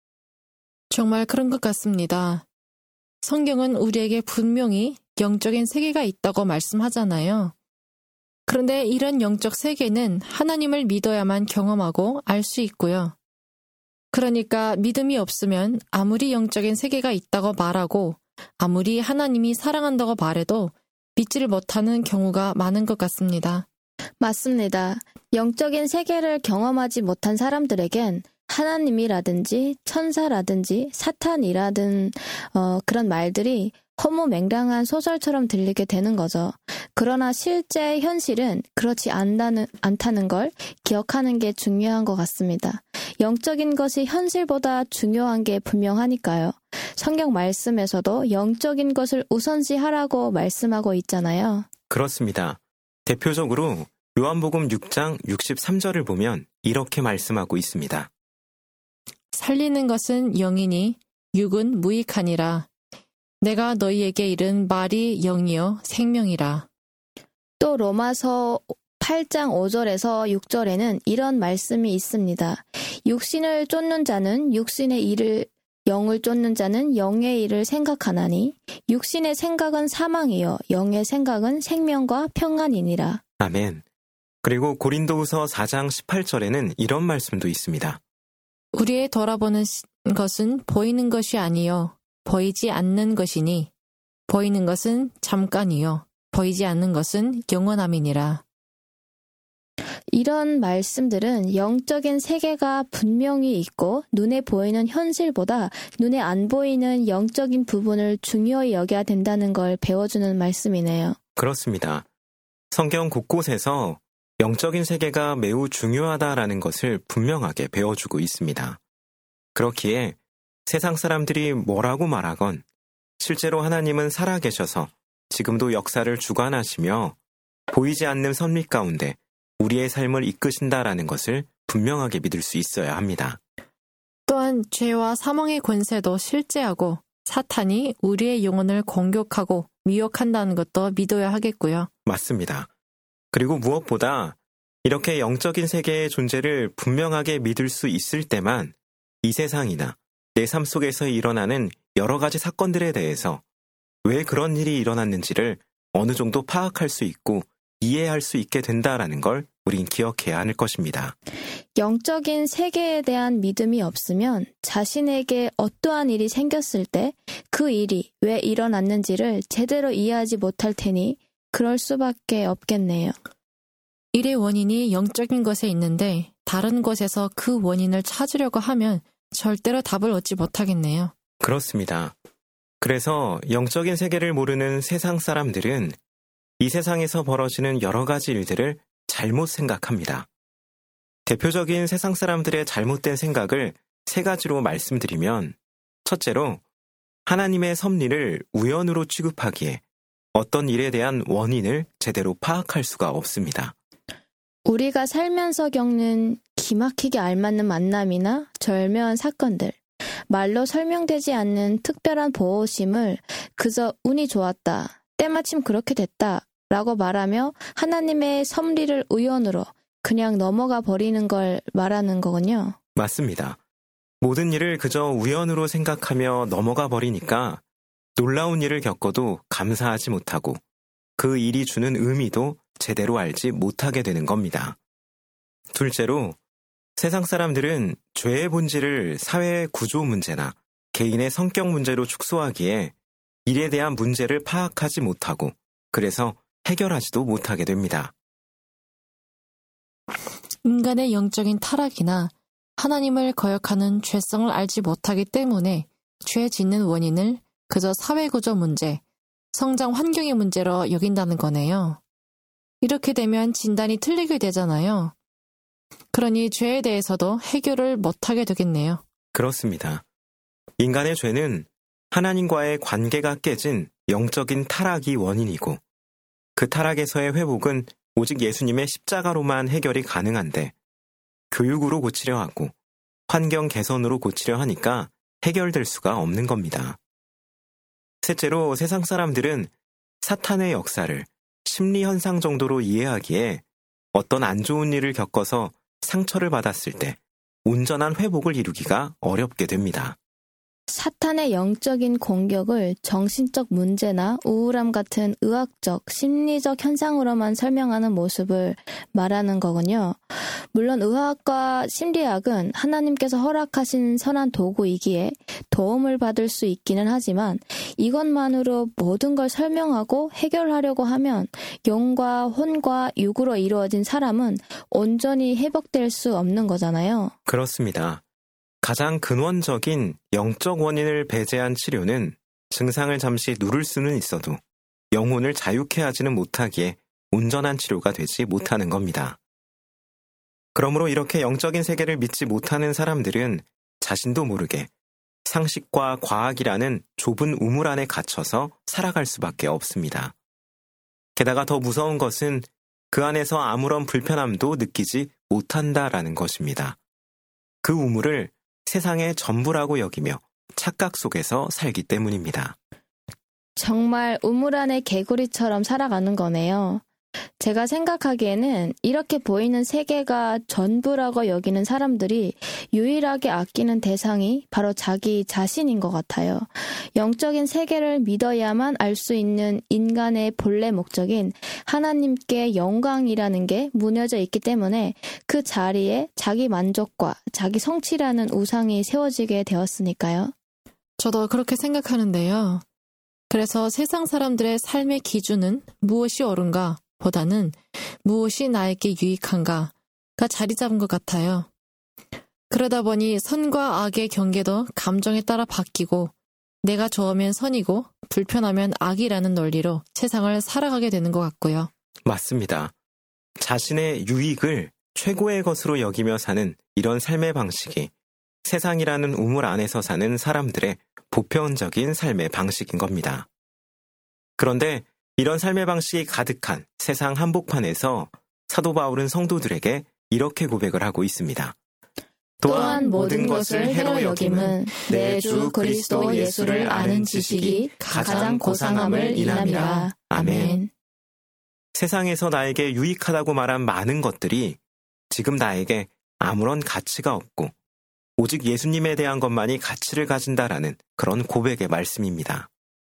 정말 그런 것 같습니다. 성경은 우리에게 분명히 영적인 세계가 있다고 말씀하잖아요. 그런데 이런 영적 세계는 하나님을 믿어야만 경험하고 알 수 있고요. 그러니까 믿음이 없으면 아무리 영적인 세계가 있다고 말하고 아무리 하나님이 사랑한다고 말해도 믿지를 못하는 경우가 많은 것 같습니다. 맞습니다. 영적인 세계를 경험하지 못한 사람들에겐 하나님이라든지 천사라든지 사탄이라든 그런 말들이 허무맹랑한 소설처럼 들리게 되는 거죠. 그러나 실제 현실은 그렇지 않다는 걸 기억하는 게 중요한 것 같습니다. 영적인 것이 현실보다 중요한 게 분명하니까요. 성경 말씀에서도 영적인 것을 우선시하라고 말씀하고 있잖아요. 그렇습니다. 대표적으로 요한복음 6장 63절을 보면 이렇게 말씀하고 있습니다. 살리는 것은 영이니 육은 무익하니라. 내가 너희에게 이른 말이 영이요 생명이라. 또 로마서 8장 5절에서 6절에는 이런 말씀이 있습니다. 육신을 쫓는 자는 육신의 일을, 영을 쫓는 자는 영의 일을 생각하나니 육신의 생각은 사망이요 영의 생각은 생명과 평안이니라. 아멘. 그리고 고린도후서 4장 18절에는 이런 말씀도 있습니다. 우리의 돌아보는 것은 보이는 것이 아니요 보이지 않는 것이니 보이는 것은 잠깐이요 보이지 않는 것은 영원함이니라. 이런 말씀들은 영적인 세계가 분명히 있고 눈에 보이는 현실보다 눈에 안 보이는 영적인 부분을 중요히 여겨야 된다는 걸 배워주는 말씀이네요. 그렇습니다. 성경 곳곳에서 영적인 세계가 매우 중요하다라는 것을 분명하게 배워주고 있습니다. 그렇기에 세상 사람들이 뭐라고 말하건 실제로 하나님은 살아계셔서 지금도 역사를 주관하시며 보이지 않는 섭리 가운데 우리의 삶을 이끄신다라는 것을 분명하게 믿을 수 있어야 합니다. 또한 죄와 사망의 권세도 실제하고 사탄이 우리의 영혼을 공격하고 미혹한다는 것도 믿어야 하겠고요. 맞습니다. 그리고 무엇보다 이렇게 영적인 세계의 존재를 분명하게 믿을 수 있을 때만 이 세상이나 내 삶 속에서 일어나는 여러 가지 사건들에 대해서 왜 그런 일이 일어났는지를 어느 정도 파악할 수 있고 이해할 수 있게 된다라는 걸 우린 기억해야 할 것입니다. 영적인 세계에 대한 믿음이 없으면 자신에게 어떠한 일이 생겼을 때 그 일이 왜 일어났는지를 제대로 이해하지 못할 테니 그럴 수밖에 없겠네요. 일의 원인이 영적인 것에 있는데 다른 곳에서 그 원인을 찾으려고 하면 절대로 답을 얻지 못하겠네요. 그렇습니다. 그래서 영적인 세계를 모르는 세상 사람들은 이 세상에서 벌어지는 여러 가지 일들을 잘못 생각합니다. 대표적인 세상 사람들의 잘못된 생각을 3가지로 말씀드리면, 첫째로 하나님의 섭리를 우연으로 취급하기에 어떤 일에 대한 원인을 제대로 파악할 수가 없습니다. 우리가 살면서 겪는 기막히게 알맞는 만남이나 절묘한 사건들, 말로 설명되지 않는 특별한 보호심을 그저 운이 좋았다, 때마침 그렇게 됐다 라고 말하며 하나님의 섭리를 우연으로 그냥 넘어가 버리는 걸 말하는 거군요. 맞습니다. 모든 일을 그저 우연으로 생각하며 넘어가 버리니까 놀라운 일을 겪어도 감사하지 못하고 그 일이 주는 의미도 제대로 알지 못하게 되는 겁니다. 둘째로 세상 사람들은 죄의 본질을 사회의 구조 문제나 개인의 성격 문제로 축소하기에 일에 대한 문제를 파악하지 못하고 그래서 해결하지도 못하게 됩니다. 인간의 영적인 타락이나 하나님을 거역하는 죄성을 알지 못하기 때문에 죄 짓는 원인을 그저 사회구조 문제, 성장 환경의 문제로 여긴다는 거네요. 이렇게 되면 진단이 틀리게 되잖아요. 그러니 죄에 대해서도 해결을 못하게 되겠네요. 그렇습니다. 인간의 죄는 하나님과의 관계가 깨진 영적인 타락이 원인이고 그 타락에서의 회복은 오직 예수님의 십자가로만 해결이 가능한데 교육으로 고치려 하고 환경 개선으로 고치려 하니까 해결될 수가 없는 겁니다. 셋째로 세상 사람들은 사탄의 역사를 심리 현상 정도로 이해하기에 어떤 안 좋은 일을 겪어서 상처를 받았을 때 온전한 회복을 이루기가 어렵게 됩니다. 사탄의 영적인 공격을 정신적 문제나 우울함 같은 의학적, 심리적 현상으로만 설명하는 모습을 말하는 거군요. 물론 의학과 심리학은 하나님께서 허락하신 선한 도구이기에 도움을 받을 수 있기는 하지만 이것만으로 모든 걸 설명하고 해결하려고 하면 영과 혼과 육으로 이루어진 사람은 온전히 회복될 수 없는 거잖아요. 그렇습니다. 가장 근원적인 영적 원인을 배제한 치료는 증상을 잠시 누를 수는 있어도 영혼을 자유케 하지는 못하기에 온전한 치료가 되지 못하는 겁니다. 그러므로 이렇게 영적인 세계를 믿지 못하는 사람들은 자신도 모르게 상식과 과학이라는 좁은 우물 안에 갇혀서 살아갈 수밖에 없습니다. 게다가 더 무서운 것은 그 안에서 아무런 불편함도 느끼지 못한다라는 것입니다. 그 우물을 세상의 전부라고 여기며 착각 속에서 살기 때문입니다. 정말 우물 안의 개구리처럼 살아가는 거네요. 제가 생각하기에는 이렇게 보이는 세계가 전부라고 여기는 사람들이 유일하게 아끼는 대상이 바로 자기 자신인 것 같아요. 영적인 세계를 믿어야만 알 수 있는 인간의 본래 목적인 하나님께 영광이라는 게 무너져 있기 때문에 그 자리에 자기 만족과 자기 성취라는 우상이 세워지게 되었으니까요. 저도 그렇게 생각하는데요. 그래서 세상 사람들의 삶의 기준은 무엇이 옳은가 보다는 무엇이 나에게 유익한가가 자리 잡은 것 같아요. 그러다 보니 선과 악의 경계도 감정에 따라 바뀌고 내가 좋으면 선이고 불편하면 악이라는 논리로 세상을 살아가게 되는 것 같고요. 맞습니다. 자신의 유익을 최고의 것으로 여기며 사는 이런 삶의 방식이 세상이라는 우물 안에서 사는 사람들의 보편적인 삶의 방식인 겁니다. 그런데 이런 삶의 방식이 가득한 세상 한복판에서 사도 바울은 성도들에게 이렇게 고백을 하고 있습니다. 또한 모든 것을 해로 여김은 내 주 그리스도 예수를 아는 지식이 가장 고상함을 인함이라. 아멘. 세상에서 나에게 유익하다고 말한 많은 것들이 지금 나에게 아무런 가치가 없고 오직 예수님에 대한 것만이 가치를 가진다라는 그런 고백의 말씀입니다.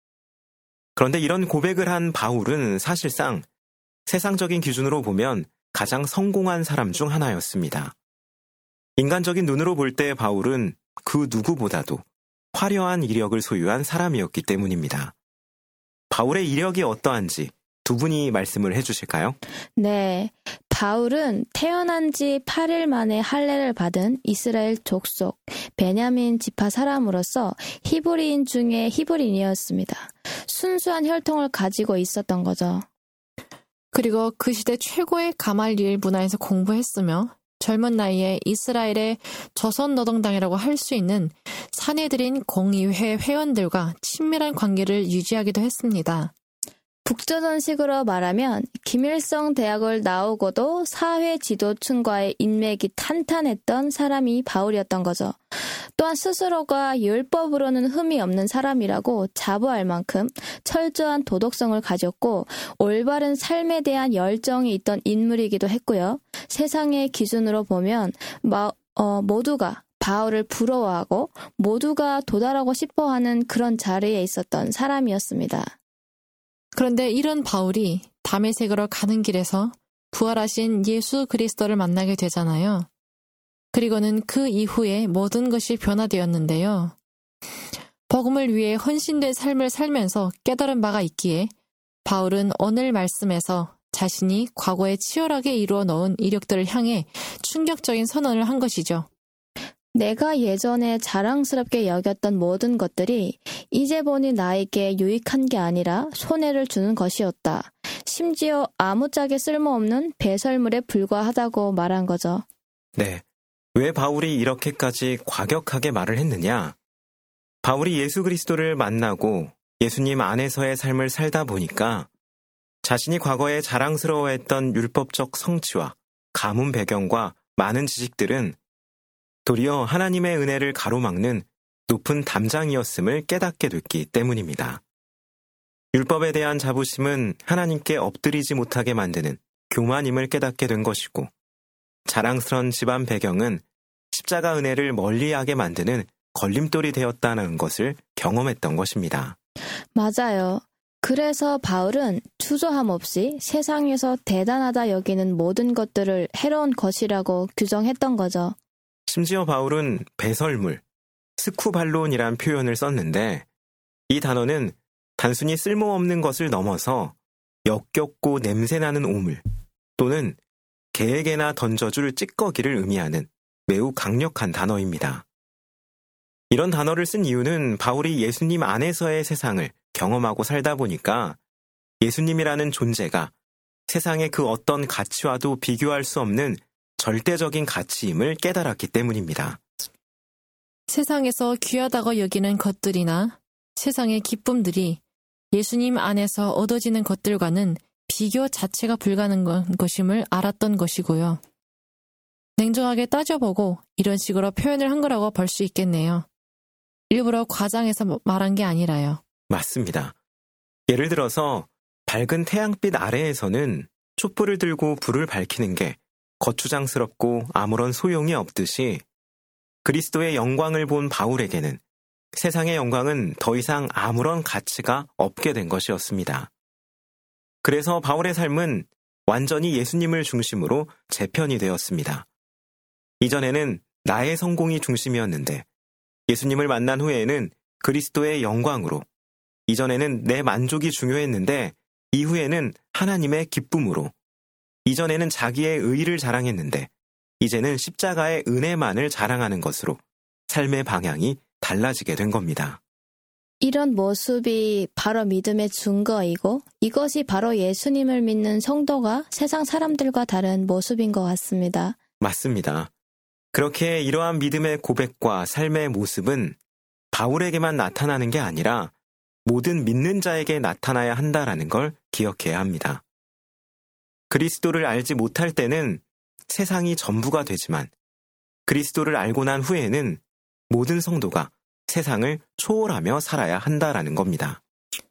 그런데 이런 고백을 한 바울은 사실상 세상적인 기준으로 보면 가장 성공한 사람 중 하나였습니다. 인간적인 눈으로 볼 때 바울은 그 누구보다도 화려한 이력을 소유한 사람이었기 때문입니다. 바울의 이력이 어떠한지 두 분이 말씀을 해주실까요? 네, 바울은 태어난 지 8일 만에 할례를 받은 이스라엘 족속 베냐민 지파 사람으로서 히브리인 중에 히브리인이었습니다. 순수한 혈통을 가지고 있었던 거죠. 그리고 그 시대 최고의 가말리엘 문화에서 공부했으며 젊은 나이에 이스라엘의 조선 노동당이라고 할 수 있는 사내들인 공의회 회원들과 친밀한 관계를 유지하기도 했습니다. 북조선식으로 말하면 김일성 대학을 나오고도 사회 지도층과의 인맥이 탄탄했던 사람이 바울이었던 거죠. 또한 스스로가 율법으로는 흠이 없는 사람이라고 자부할 만큼 철저한 도덕성을 가졌고 올바른 삶에 대한 열정이 있던 인물이기도 했고요. 세상의 기준으로 보면 모두가 바울을 부러워하고 모두가 도달하고 싶어하는 그런 자리에 있었던 사람이었습니다. 그런데 이런 바울이 다메섹으로 가는 길에서 부활하신 예수 그리스도를 만나게 되잖아요. 그리고는 그 이후에 모든 것이 변화되었는데요. 복음을 위해 헌신된 삶을 살면서 깨달은 바가 있기에 바울은 오늘 말씀에서 자신이 과거에 치열하게 이루어 놓은 이력들을 향해 충격적인 선언을 한 것이죠. 내가 예전에 자랑스럽게 여겼던 모든 것들이 이제 보니 나에게 유익한 게 아니라 손해를 주는 것이었다. 심지어 아무짝에 쓸모없는 배설물에 불과하다고 말한 거죠. 네. 왜 바울이 이렇게까지 과격하게 말을 했느냐? 바울이 예수 그리스도를 만나고 예수님 안에서의 삶을 살다 보니까 자신이 과거에 자랑스러워했던 율법적 성취와 가문 배경과 많은 지식들은 도리어 하나님의 은혜를 가로막는 높은 담장이었음을 깨닫게 됐기 때문입니다. 율법에 대한 자부심은 하나님께 엎드리지 못하게 만드는 교만임을 깨닫게 된 것이고 자랑스러운 집안 배경은 십자가 은혜를 멀리하게 만드는 걸림돌이 되었다는 것을 경험했던 것입니다. 맞아요. 그래서 바울은 주저함 없이 세상에서 대단하다 여기는 모든 것들을 해로운 것이라고 규정했던 거죠. 심지어 바울은 배설물, 스쿠발론이란 표현을 썼는데 이 단어는 단순히 쓸모없는 것을 넘어서 역겹고 냄새나는 오물 또는 개에게나 던져줄 찌꺼기를 의미하는 매우 강력한 단어입니다. 이런 단어를 쓴 이유는 바울이 예수님 안에서의 세상을 경험하고 살다 보니까 예수님이라는 존재가 세상의 그 어떤 가치와도 비교할 수 없는 절대적인 가치임을 깨달았기 때문입니다. 세상에서 귀하다고 여기는 것들이나 세상의 기쁨들이 예수님 안에서 얻어지는 것들과는 비교 자체가 불가능한 것임을 알았던 것이고요. 냉정하게 따져보고 이런 식으로 표현을 한 거라고 볼 수 있겠네요. 일부러 과장해서 말한 게 아니라요. 맞습니다. 예를 들어서 밝은 태양빛 아래에서는 촛불을 들고 불을 밝히는 게 거추장스럽고 아무런 소용이 없듯이 그리스도의 영광을 본 바울에게는 세상의 영광은 더 이상 아무런 가치가 없게 된 것이었습니다. 그래서 바울의 삶은 완전히 예수님을 중심으로 재편이 되었습니다. 이전에는 나의 성공이 중심이었는데 예수님을 만난 후에는 그리스도의 영광으로, 이전에는 내 만족이 중요했는데 이후에는 하나님의 기쁨으로, 이전에는 자기의 의의를 자랑했는데 이제는 십자가의 은혜만을 자랑하는 것으로 삶의 방향이 달라지게 된 겁니다. 이런 모습이 바로 믿음의 증거이고 이것이 바로 예수님을 믿는 성도가 세상 사람들과 다른 모습인 것 같습니다. 맞습니다. 그렇게 이러한 믿음의 고백과 삶의 모습은 바울에게만 나타나는 게 아니라 모든 믿는 자에게 나타나야 한다라는 걸 기억해야 합니다. 그리스도를 알지 못할 때는 세상이 전부가 되지만 그리스도를 알고 난 후에는 모든 성도가 세상을 초월하며 살아야 한다라는 겁니다.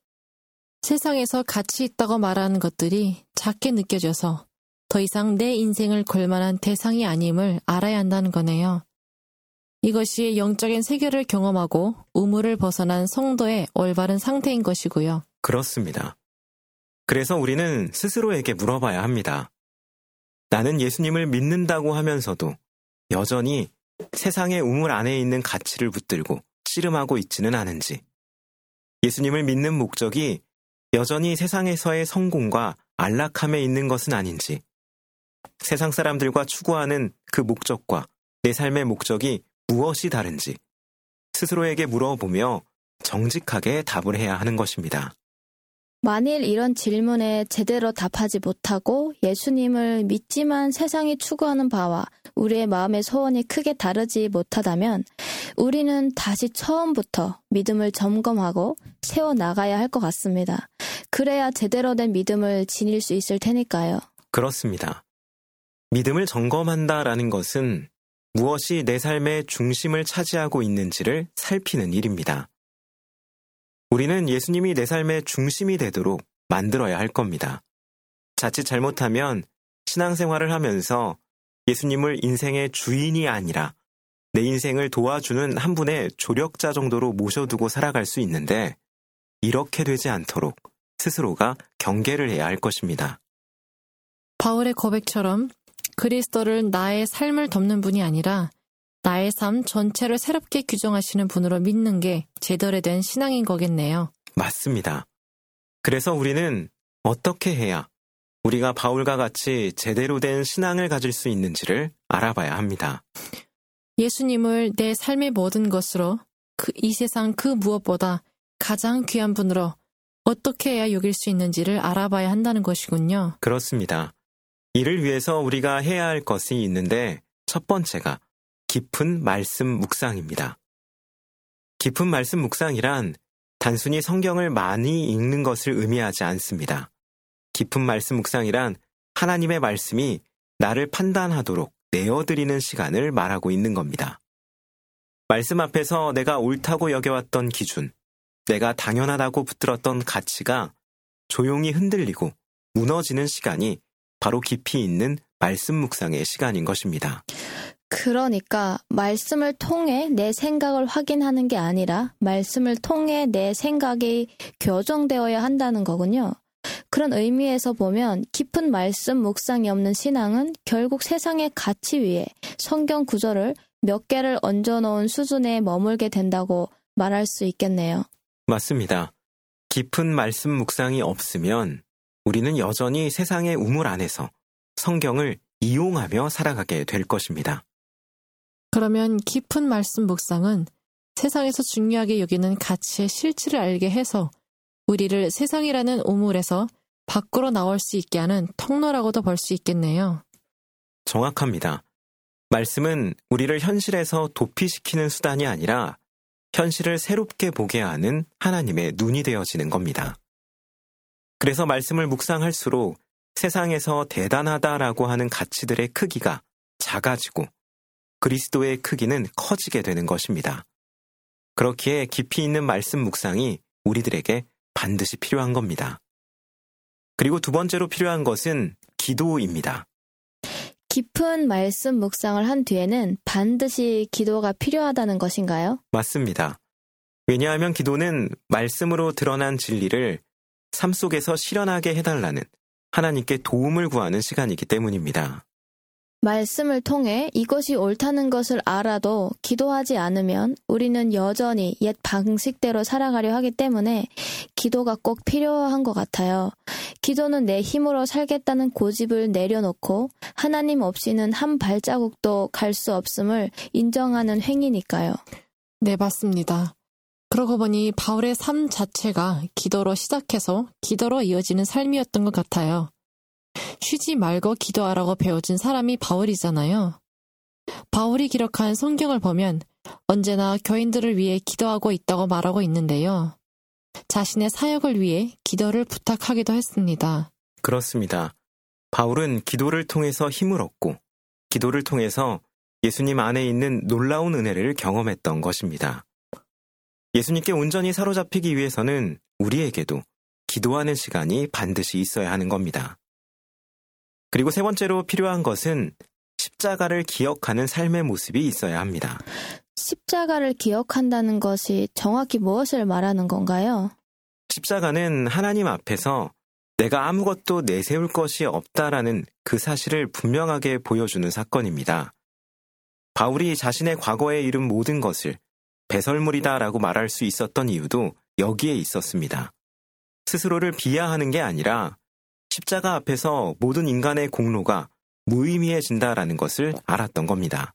세상에서 가치 있다고 말하는 것들이 작게 느껴져서 더 이상 내 인생을 걸만한 대상이 아님을 알아야 한다는 거네요. 이것이 영적인 세계를 경험하고 우물을 벗어난 성도의 올바른 상태인 것이고요. 그렇습니다. 그래서 우리는 스스로에게 물어봐야 합니다. 나는 예수님을 믿는다고 하면서도 여전히 세상의 우물 안에 있는 가치를 붙들고 씨름하고 있지는 않은지, 예수님을 믿는 목적이 여전히 세상에서의 성공과 안락함에 있는 것은 아닌지, 세상 사람들과 추구하는 그 목적과 내 삶의 목적이 무엇이 다른지 스스로에게 물어보며 정직하게 답을 해야 하는 것입니다. 만일 이런 질문에 제대로 답하지 못하고 예수님을 믿지만 세상이 추구하는 바와 우리의 마음의 소원이 크게 다르지 못하다면 우리는 다시 처음부터 믿음을 점검하고 세워나가야 할 것 같습니다. 그래야 제대로 된 믿음을 지닐 수 있을 테니까요. 그렇습니다. 믿음을 점검한다라는 것은 무엇이 내 삶의 중심을 차지하고 있는지를 살피는 일입니다. 우리는 예수님이 내 삶의 중심이 되도록 만들어야 할 겁니다. 자칫 잘못하면 신앙생활을 하면서 예수님을 인생의 주인이 아니라 내 인생을 도와주는 한 분의 조력자 정도로 모셔두고 살아갈 수 있는데 이렇게 되지 않도록 스스로가 경계를 해야 할 것입니다. 바울의 고백처럼 그리스도를 나의 삶을 덮는 분이 아니라 나의 삶 전체를 새롭게 규정하시는 분으로 믿는 게 제대로 된 신앙인 거겠네요. 맞습니다. 그래서 우리는 어떻게 해야 우리가 바울과 같이 제대로 된 신앙을 가질 수 있는지를 알아봐야 합니다. 예수님을 내 삶의 모든 것으로 이 세상 그 무엇보다 가장 귀한 분으로 어떻게 해야 여길 수 있는지를 알아봐야 한다는 것이군요. 그렇습니다. 이를 위해서 우리가 해야 할 것이 있는데 첫 번째가 깊은 말씀 묵상입니다. 깊은 말씀 묵상이란 단순히 성경을 많이 읽는 것을 의미하지 않습니다. 깊은 말씀 묵상이란 하나님의 말씀이 나를 판단하도록 내어드리는 시간을 말하고 있는 겁니다. 말씀 앞에서 내가 옳다고 여겨왔던 기준, 내가 당연하다고 붙들었던 가치가 조용히 흔들리고 무너지는 시간이 바로 깊이 있는 말씀 묵상의 시간인 것입니다. 그러니까 말씀을 통해 내 생각을 확인하는 게 아니라 말씀을 통해 내 생각이 교정되어야 한다는 거군요. 그런 의미에서 보면 깊은 말씀 묵상이 없는 신앙은 결국 세상의 가치 위에 성경 구절을 몇 개를 얹어놓은 수준에 머물게 된다고 말할 수 있겠네요. 맞습니다. 깊은 말씀 묵상이 없으면 우리는 여전히 세상의 우물 안에서 성경을 이용하며 살아가게 될 것입니다. 그러면 깊은 말씀 묵상은 세상에서 중요하게 여기는 가치의 실질을 알게 해서 우리를 세상이라는 우물에서 밖으로 나올 수 있게 하는 통로라고도 볼 수 있겠네요. 정확합니다. 말씀은 우리를 현실에서 도피시키는 수단이 아니라 현실을 새롭게 보게 하는 하나님의 눈이 되어지는 겁니다. 그래서 말씀을 묵상할수록 세상에서 대단하다라고 하는 가치들의 크기가 작아지고 그리스도의 크기는 커지게 되는 것입니다. 그렇기에 깊이 있는 말씀 묵상이 우리들에게 반드시 필요한 겁니다. 그리고 두 번째로 필요한 것은 기도입니다. 깊은 말씀 묵상을 한 뒤에는 반드시 기도가 필요하다는 것인가요? 맞습니다. 왜냐하면 기도는 말씀으로 드러난 진리를 삶 속에서 실현하게 해달라는 하나님께 도움을 구하는 시간이기 때문입니다. 말씀을 통해 이것이 옳다는 것을 알아도 기도하지 않으면 우리는 여전히 옛 방식대로 살아가려 하기 때문에 기도가 꼭 필요한 것 같아요. 기도는 내 힘으로 살겠다는 고집을 내려놓고 하나님 없이는 한 발자국도 갈 수 없음을 인정하는 행위니까요. 네, 맞습니다. 그러고 보니 바울의 삶 자체가 기도로 시작해서 기도로 이어지는 삶이었던 것 같아요. 쉬지 말고 기도하라고 배워준 사람이 바울이잖아요. 바울이 기록한 성경을 보면 언제나 교인들을 위해 기도하고 있다고 말하고 있는데요. 자신의 사역을 위해 기도를 부탁하기도 했습니다. 그렇습니다. 바울은 기도를 통해서 힘을 얻고 기도를 통해서 예수님 안에 있는 놀라운 은혜를 경험했던 것입니다. 예수님께 온전히 사로잡히기 위해서는 우리에게도 기도하는 시간이 반드시 있어야 하는 겁니다. 그리고 세 번째로 필요한 것은 십자가를 기억하는 삶의 모습이 있어야 합니다. 십자가를 기억한다는 것이 정확히 무엇을 말하는 건가요? 십자가는 하나님 앞에서 내가 아무것도 내세울 것이 없다라는 그 사실을 분명하게 보여주는 사건입니다. 바울이 자신의 과거에 이룬 모든 것을 배설물이다라고 말할 수 있었던 이유도 여기에 있었습니다. 스스로를 비하하는 게 아니라 십자가 앞에서 모든 인간의 공로가 무의미해진다라는 것을 알았던 겁니다.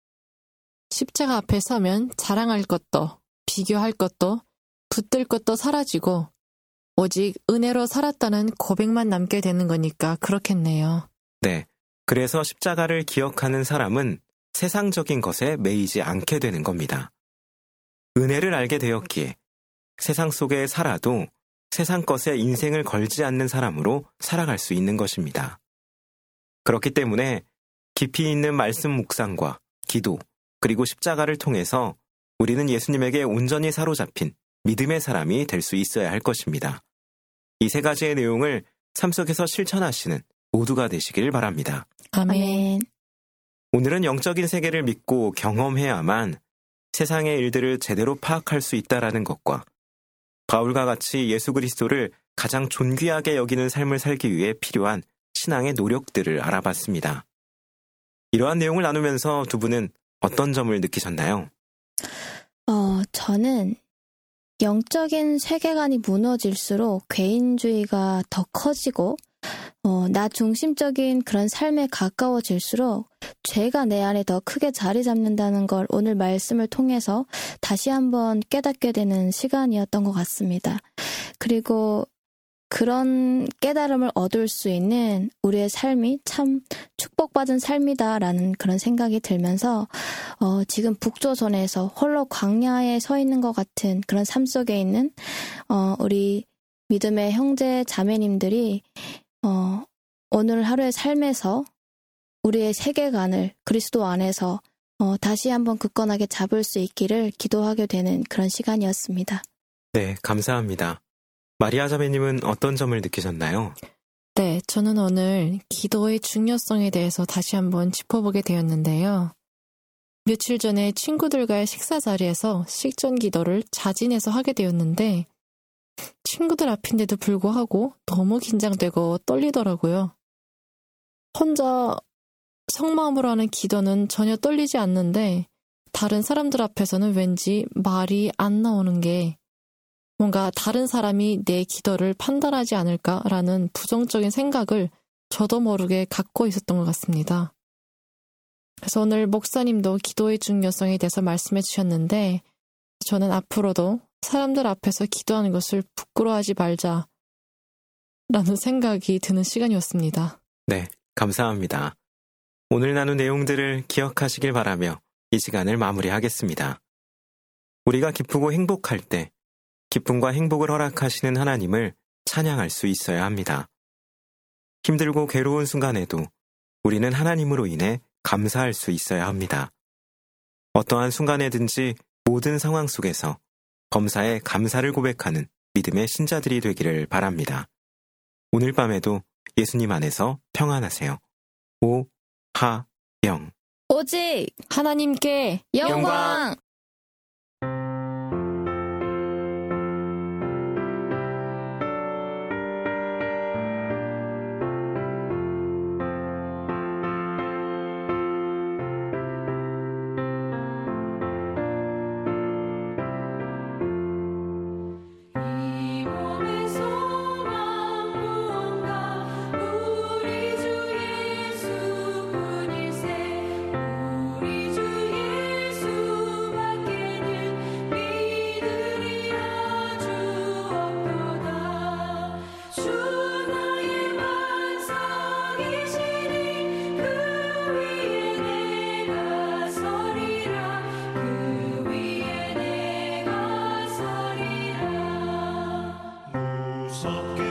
십자가 앞에 서면 자랑할 것도, 비교할 것도, 붙들 것도 사라지고 오직 은혜로 살았다는 고백만 남게 되는 거니까 그렇겠네요. 네, 그래서 십자가를 기억하는 사람은 세상적인 것에 매이지 않게 되는 겁니다. 은혜를 알게 되었기에 세상 속에 살아도 세상 것에 인생을 걸지 않는 사람으로 살아갈 수 있는 것입니다. 그렇기 때문에 깊이 있는 말씀 묵상과 기도, 그리고 십자가를 통해서 우리는 예수님에게 온전히 사로잡힌 믿음의 사람이 될 수 있어야 할 것입니다. 이 세 가지의 내용을 삶 속에서 실천하시는 모두가 되시길 바랍니다. 아멘. 오늘은 영적인 세계를 믿고 경험해야만 세상의 일들을 제대로 파악할 수 있다라는 것과 바울과 같이 예수 그리스도를 가장 존귀하게 여기는 삶을 살기 위해 필요한 신앙의 노력들을 알아봤습니다. 이러한 내용을 나누면서 두 분은 어떤 점을 느끼셨나요? 저는 영적인 세계관이 무너질수록 개인주의가 더 커지고 나 중심적인 그런 삶에 가까워질수록 죄가 내 안에 더 크게 자리 잡는다는 걸 오늘 말씀을 통해서 다시 한번 깨닫게 되는 시간이었던 것 같습니다. 그리고 그런 깨달음을 얻을 수 있는 우리의 삶이 참 축복받은 삶이다라는 그런 생각이 들면서 지금 북조선에서 홀로 광야에 서 있는 것 같은 그런 삶 속에 있는 우리 믿음의 형제 자매님들이 오늘 하루의 삶에서 우리의 세계관을 그리스도 안에서 다시 한번 굳건하게 잡을 수 있기를 기도하게 되는 그런 시간이었습니다. 네, 감사합니다. 마리아 자매님은 어떤 점을 느끼셨나요? 네, 저는 오늘 기도의 중요성에 대해서 다시 한번 짚어보게 되었는데요. 며칠 전에 친구들과의 식사 자리에서 식전 기도를 자진해서 하게 되었는데 친구들 앞인데도 불구하고 너무 긴장되고 떨리더라고요. 혼자 성마음으로 하는 기도는 전혀 떨리지 않는데 다른 사람들 앞에서는 왠지 말이 안 나오는 게 뭔가 다른 사람이 내 기도를 판단하지 않을까라는 부정적인 생각을 저도 모르게 갖고 있었던 것 같습니다. 그래서 오늘 목사님도 기도의 중요성에 대해서 말씀해 주셨는데 저는 앞으로도 사람들 앞에서 기도하는 것을 부끄러워하지 말자라는 생각이 드는 시간이었습니다. 네, 감사합니다. 오늘 나눈 내용들을 기억하시길 바라며 이 시간을 마무리하겠습니다. 우리가 기쁘고 행복할 때 기쁨과 행복을 허락하시는 하나님을 찬양할 수 있어야 합니다. 힘들고 괴로운 순간에도 우리는 하나님으로 인해 감사할 수 있어야 합니다. 어떠한 순간에든지 모든 상황 속에서 범사에 감사를 고백하는 믿음의 신자들이 되기를 바랍니다. 오늘 밤에도 예수님 안에서 평안하세요. 오하영 오직 하나님께 영광! 우리 주 예수 무섭게